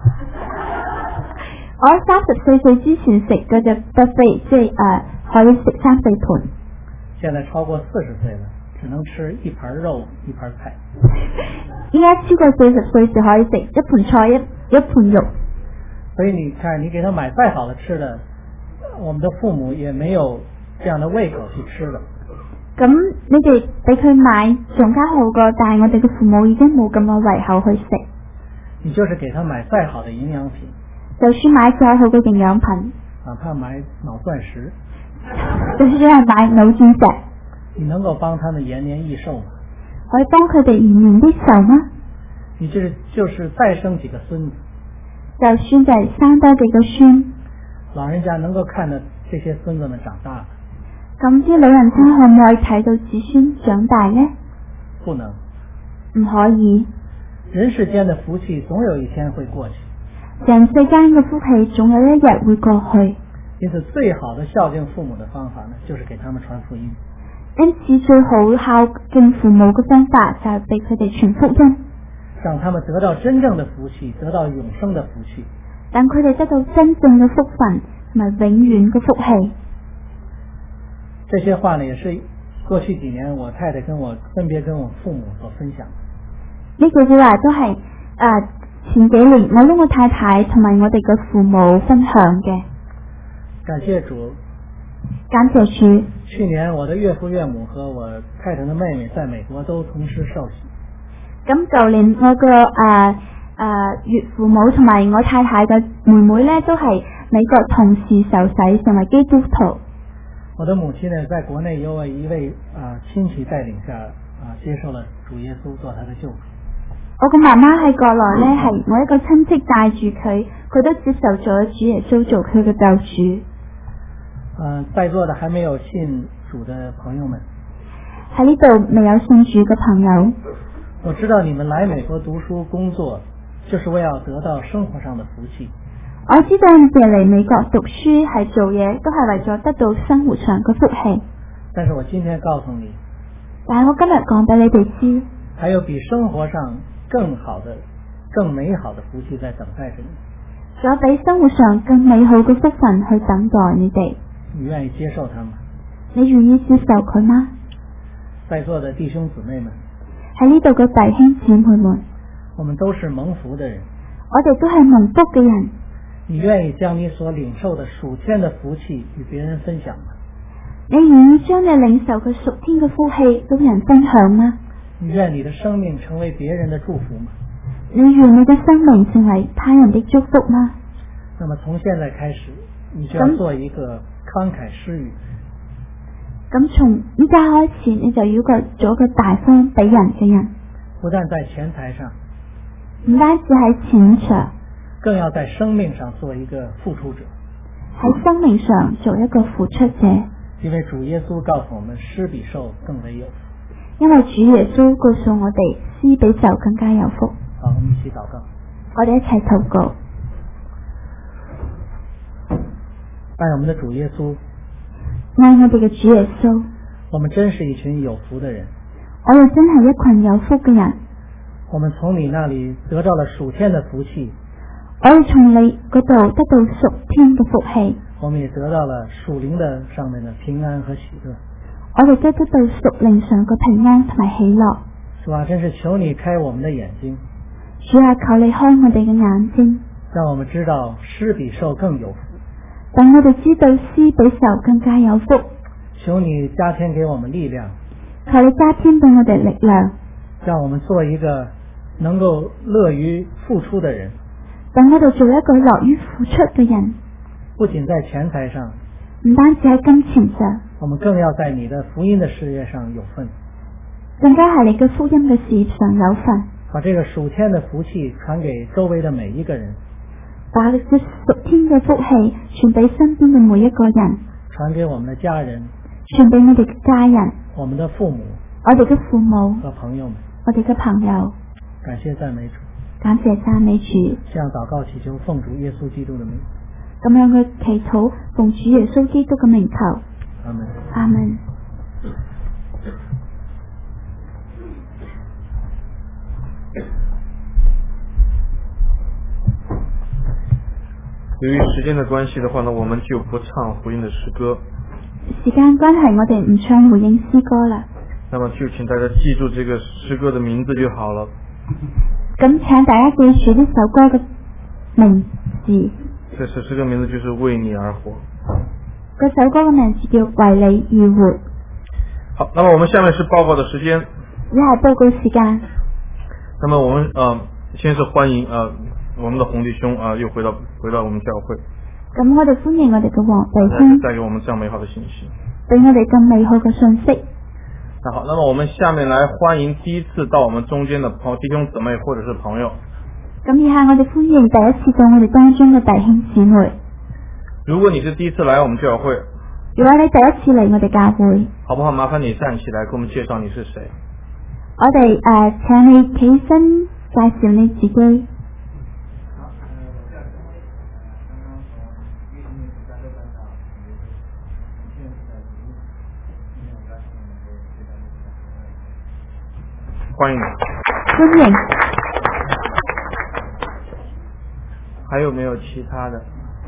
我三十四歲之前食嗰隻 buffet， 即係誒可以食三四盤。 現在超過四十歲了，只能吃一盤肉一盤菜。 依家超過四十歲就可以食一盤菜一一盤肉。 所以你看，你給他買再好的吃的，我們的父母也沒有這樣的胃口去吃的。 咁你哋俾佢買仲加好過，但係我哋嘅父母已經冇咁嘅胃口去食。 你就是給他買再好的營養品， 就算買再好嘅營養品， 哪怕買腦鑽石， 就算係買腦鑽石， 你能夠幫他們延年益壽嗎？ 可以幫佢哋延年益壽嗎？ 你就是就是再生幾個孫子， 就算就係生多幾個孫， 老人家能夠看到這些孫子們長大。 咁啲老人家可唔可以睇到子孫長大呢？ 不能， 唔可以。 人世間的福氣總有一天會過去， 人世間嘅福氣總有一日會過去。 因此最好的孝敬父母的方法呢，就是給他們傳福音。 因此最好孝敬父母嘅方法就係俾佢哋傳福音， 讓他們得到真正的福氣，得到永生的福氣。 等佢哋得到真正嘅福分同埋永遠嘅福氣。 這些話呢，也是過去幾年我太太跟我分別跟我父母所分享。 呢句說話都係誒、呃、前幾年我同我太太同埋我哋嘅父母分享嘅。 感謝主， 感謝主。 去年我的岳父岳母和我太太的妹妹在美國都同時受洗。 咁舊年我個誒誒岳父母同埋我太太嘅妹妹咧，都係美國同時受洗成為基督徒。 我的母親呢，在國內由我一位啊親戚帶領下啊，接受了主耶穌做他的救主。 我個媽媽喺國內咧，係我一個親戚帶住佢，佢都接受咗主耶穌做佢嘅救主。 嗯，在座的還沒有信主的朋友們， 喺呢度未有信主嘅朋友， 我知道你們來美國讀書工作，就是為要得到生活上的福氣。 我知道你哋嚟美國讀書係做嘢，都係為咗得到生活上嘅福氣。 但是我今天告訴你， 但係我今日講俾你哋知， 還有比生活上更好的、更美好的福氣在等待着你。 仲有比生活上更美好嘅福分去等待你哋。 你願意接受他嗎？ 你願意接受佢嗎？ 在座的弟兄姊妹們， 喺呢度嘅弟兄姊妹們， 我們都是蒙福的人。 我哋都係蒙福嘅人。 你願意將你所領受的屬天的福氣與別人分享嗎？ 你願意將你領受嘅屬天嘅福氣與人分享嗎？ 你願你的生命成為別人的祝福嗎？ 你願你嘅生命成為他人的祝福嗎？ 那麼從現在開始，你就要做一個慷慨施予。 咁從依家開始，你就要個做個大方俾人嘅人。 不但在錢財上， 唔單止喺錢上， 更要在生命上做一個付出者。 喺生命上做一個付出者。 因為主耶穌告訴我們，施比受更為有福。 因為主耶穌告訴我哋，施比受更加有福。 好，我們一起禱告。 我哋一齊禱告。 愛我們的主耶穌， 愛我哋嘅主耶穌， 我們真是一群有福的人。 我哋真係一群有福嘅人。 我們從你那裏得到了屬天的福氣， 我哋從你嗰度得到屬天嘅福氣。 我們也得到了屬靈的上面的平安和喜樂。 我哋都得到屬靈上嘅平安同埋喜樂。 主啊，真是求你開我們的眼睛， 主啊，求你開我哋嘅眼睛， 讓我們知道施比受更有福。 等我哋知道施比受更加有福。 求你加添給我們力量， 求你加添俾我哋力量， 讓我們做一個能夠樂於付出的人。 等我哋做一個樂於付出嘅人， 不僅在錢財上， 唔單止喺金錢上， 我們更要在你的福音的事業上有份， 更加係你嘅福音嘅事業上有份， 把這個屬天的福氣傳給周圍的每一個人， 把呢個屬天嘅福氣傳俾身邊嘅每一個人， 傳給我們的家人， 傳俾我哋嘅家人， 我們的父母， 我哋嘅父母和朋友們， 我哋嘅朋友。 感謝讚美主， 感謝讚美主。 這樣禱告祈求奉主耶穌基督的名。 咁樣嘅祈禱奉主耶穌基督嘅名求。 阿門。 阿門。 由于时间的关系的话呢，我们就不唱回应的诗歌。 時間關係，我哋唔唱回應詩歌啦。 那麼就請大家記住這個詩歌的名字就好了。 咁請大家記住呢首歌嘅名字。 這首詩歌名字就是為你而活。 嗰首歌嘅名字叫為你而活。 好，那麼我們下面是報告的時間。 以下報告時間。 那麼我們呃，先是歡迎呃我們的洪弟兄啊、呃，又回到回到我們教會。 咁我哋歡迎我哋嘅黃弟兄， 帶給我們這樣美好的信息。 俾我哋咁美好嘅信息。 那好，那麼我們下面來歡迎第一次到我們中間的朋弟兄姊妹或者是朋友。 咁以下我哋歡迎第一次到我哋當中嘅弟兄姊妹。 如果你是第一次來我們教會， 如果你第一次嚟我哋教會， 好不好？麻煩你站起來，給我們介紹你是誰。 我哋誒、呃，請你起身介紹你自己。 歡迎你。 歡迎。 還有沒有其他的？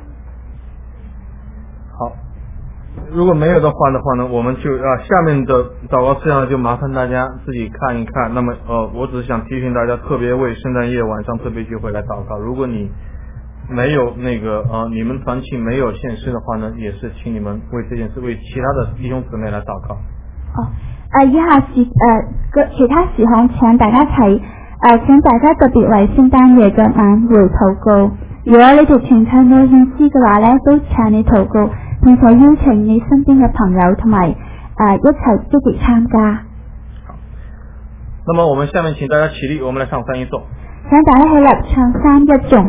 好，如果沒有的話的話呢，我們就啊下面的禱告事項就麻煩大家自己看一看。那麼呃，我只是想提醒大家，特別為聖誕夜晚上特別聚會來禱告。如果你沒有那個呃你們團契沒有獻詩的話呢，也是請你們為這件事為其他的弟兄姊妹來禱告。 哦。誒，以下時誒個其他事項請大家睇誒，請大家特別為聖誕夜嘅晚會禱告。如果你哋全體冇獻詩嘅話咧，都請你禱告，並且邀請你身邊嘅朋友同埋誒一齊積極參加。 好，那麼我們下面請大家起立，我們來唱三一頌。 請大家起立唱三一頌。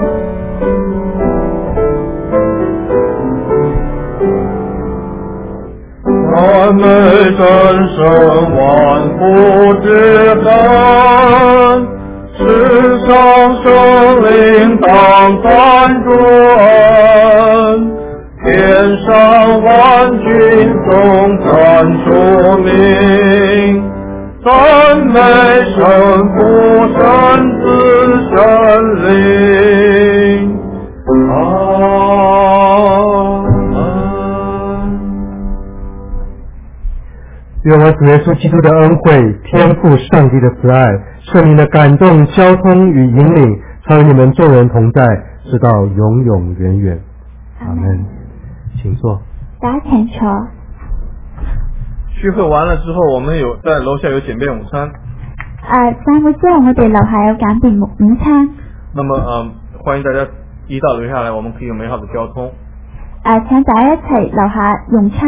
讚美真神萬福之根，世上生靈當讚主恩，天上萬軍頌讚主名，讚美神父神子神靈。 願我主耶穌基督的恩惠、天父上帝的慈愛、聖靈的感動、交通與引領，常與你們眾人同在，直到永永遠遠。阿門。請坐。 大家請坐。 聚會完了之後，我們有在樓下有簡便午餐。 誒，散會之後我哋樓下有簡便午餐。 那麼呃，歡迎大家一到樓下來，我們可以有美好的交通。 誒，請大家一齊樓下用餐。